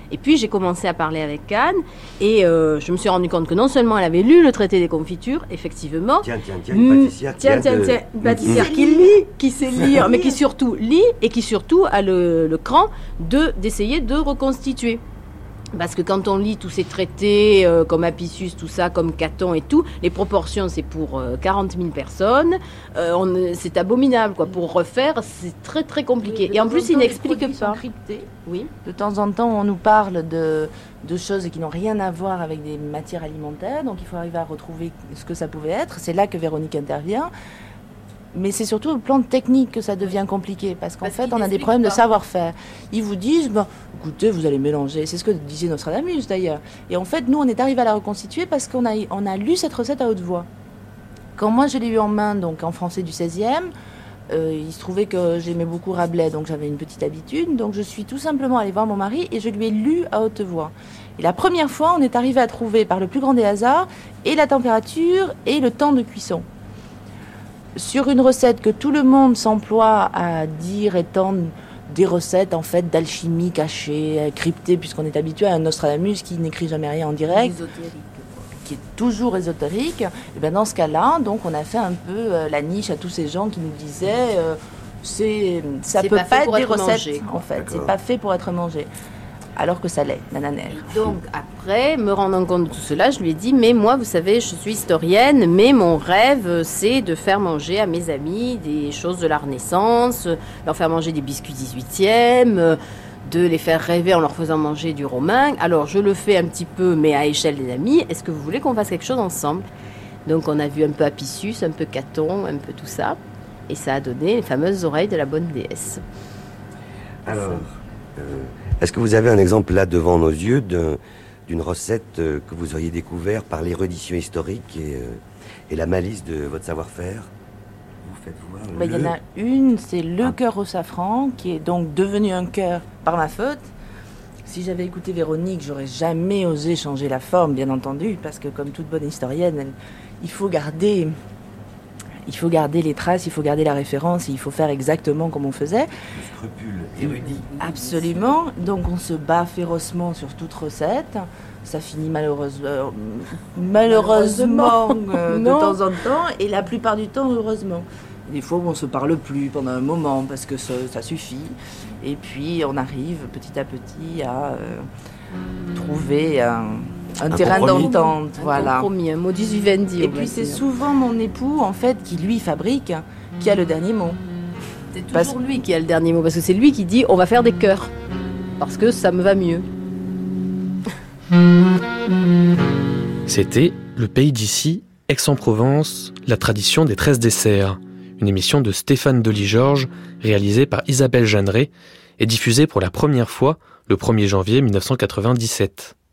Et puis j'ai commencé à parler avec Anne et je me suis rendu compte que non seulement elle avait lu le traité des confitures, effectivement. Une pâtissière qui lit, qui sait lire, mais qui surtout lit et qui surtout a le cran d'essayer de reconstituer. Parce que quand on lit tous ces traités, comme Apicius, tout ça, comme Caton et tout, les proportions, c'est pour 40 000 personnes. C'est abominable, quoi. Pour refaire, c'est très, très compliqué. Et en plus, il n'explique pas. Oui. De temps en temps, on nous parle de choses qui n'ont rien à voir avec des matières alimentaires. Donc, il faut arriver à retrouver ce que ça pouvait être. C'est là que Véronique intervient. Mais c'est surtout au plan technique que ça devient compliqué, parce qu'en fait, on a des problèmes de savoir-faire. Ils vous disent, écoutez, vous allez mélanger. C'est ce que disait Nostradamus, d'ailleurs. Et en fait, nous, on est arrivé à la reconstituer parce qu'on a lu cette recette à haute voix. Quand moi, je l'ai eu en main, donc en français du 16e, il se trouvait que j'aimais beaucoup Rabelais, donc j'avais une petite habitude. Donc je suis tout simplement allée voir mon mari et je lui ai lu à haute voix. Et la première fois, on est arrivé à trouver, par le plus grand des hasards, et la température et le temps de cuisson. Sur une recette que tout le monde s'emploie à dire étant des recettes en fait d'alchimie cachée, cryptée, puisqu'on est habitué à un Nostradamus qui n'écrit jamais rien en direct, qui est toujours ésotérique. Et bien dans ce cas-là, donc on a fait un peu la niche à tous ces gens qui nous disaient ça peut pas être des recettes mangé, en fait, c'est pas fait pour être mangé. Alors que ça l'est, nananère. Donc après, me rendant compte de tout cela, je lui ai dit, mais moi, vous savez, je suis historienne, mais mon rêve, c'est de faire manger à mes amis des choses de la Renaissance, leur faire manger des biscuits 18e, de les faire rêver en leur faisant manger du romain. Alors, je le fais un petit peu, mais à échelle des amis. Est-ce que vous voulez qu'on fasse quelque chose ensemble ? Donc, on a vu un peu Apicius, un peu Caton, un peu tout ça. Et ça a donné les fameuses oreilles de la bonne déesse. Alors... Est-ce que vous avez un exemple là devant nos yeux d'une recette que vous auriez découvert par l'érudition historique et la malice de votre savoir-faire ? Vous faites voir. Il y en a une, c'est le cœur au safran, qui est donc devenu un cœur par ma faute. Si j'avais écouté Véronique, j'aurais jamais osé changer la forme, bien entendu, parce que comme toute bonne historienne, il faut garder les traces, il faut garder la référence, et il faut faire exactement comme on faisait. Scrupule érudit. Absolument. Donc on se bat férocement sur toute recette. Ça finit malheureusement de temps en temps, et la plupart du temps, heureusement. Des fois où on ne se parle plus pendant un moment, parce que ça suffit. Et puis on arrive petit à petit à trouver un terrain d'entente, voilà. Un compromis, un modus vivendi. Et puis c'est souvent mon époux, en fait, qui lui fabrique, qui a le dernier mot. C'est toujours lui qui a le dernier mot, parce que c'est lui qui dit on va faire des cœurs, parce que ça me va mieux. C'était Le Pays d'ici, Aix-en-Provence, la tradition des 13 desserts, une émission de Stéphane Delis-Georges, réalisée par Isabelle Jeanneret et diffusée pour la première fois le 1er janvier 1997.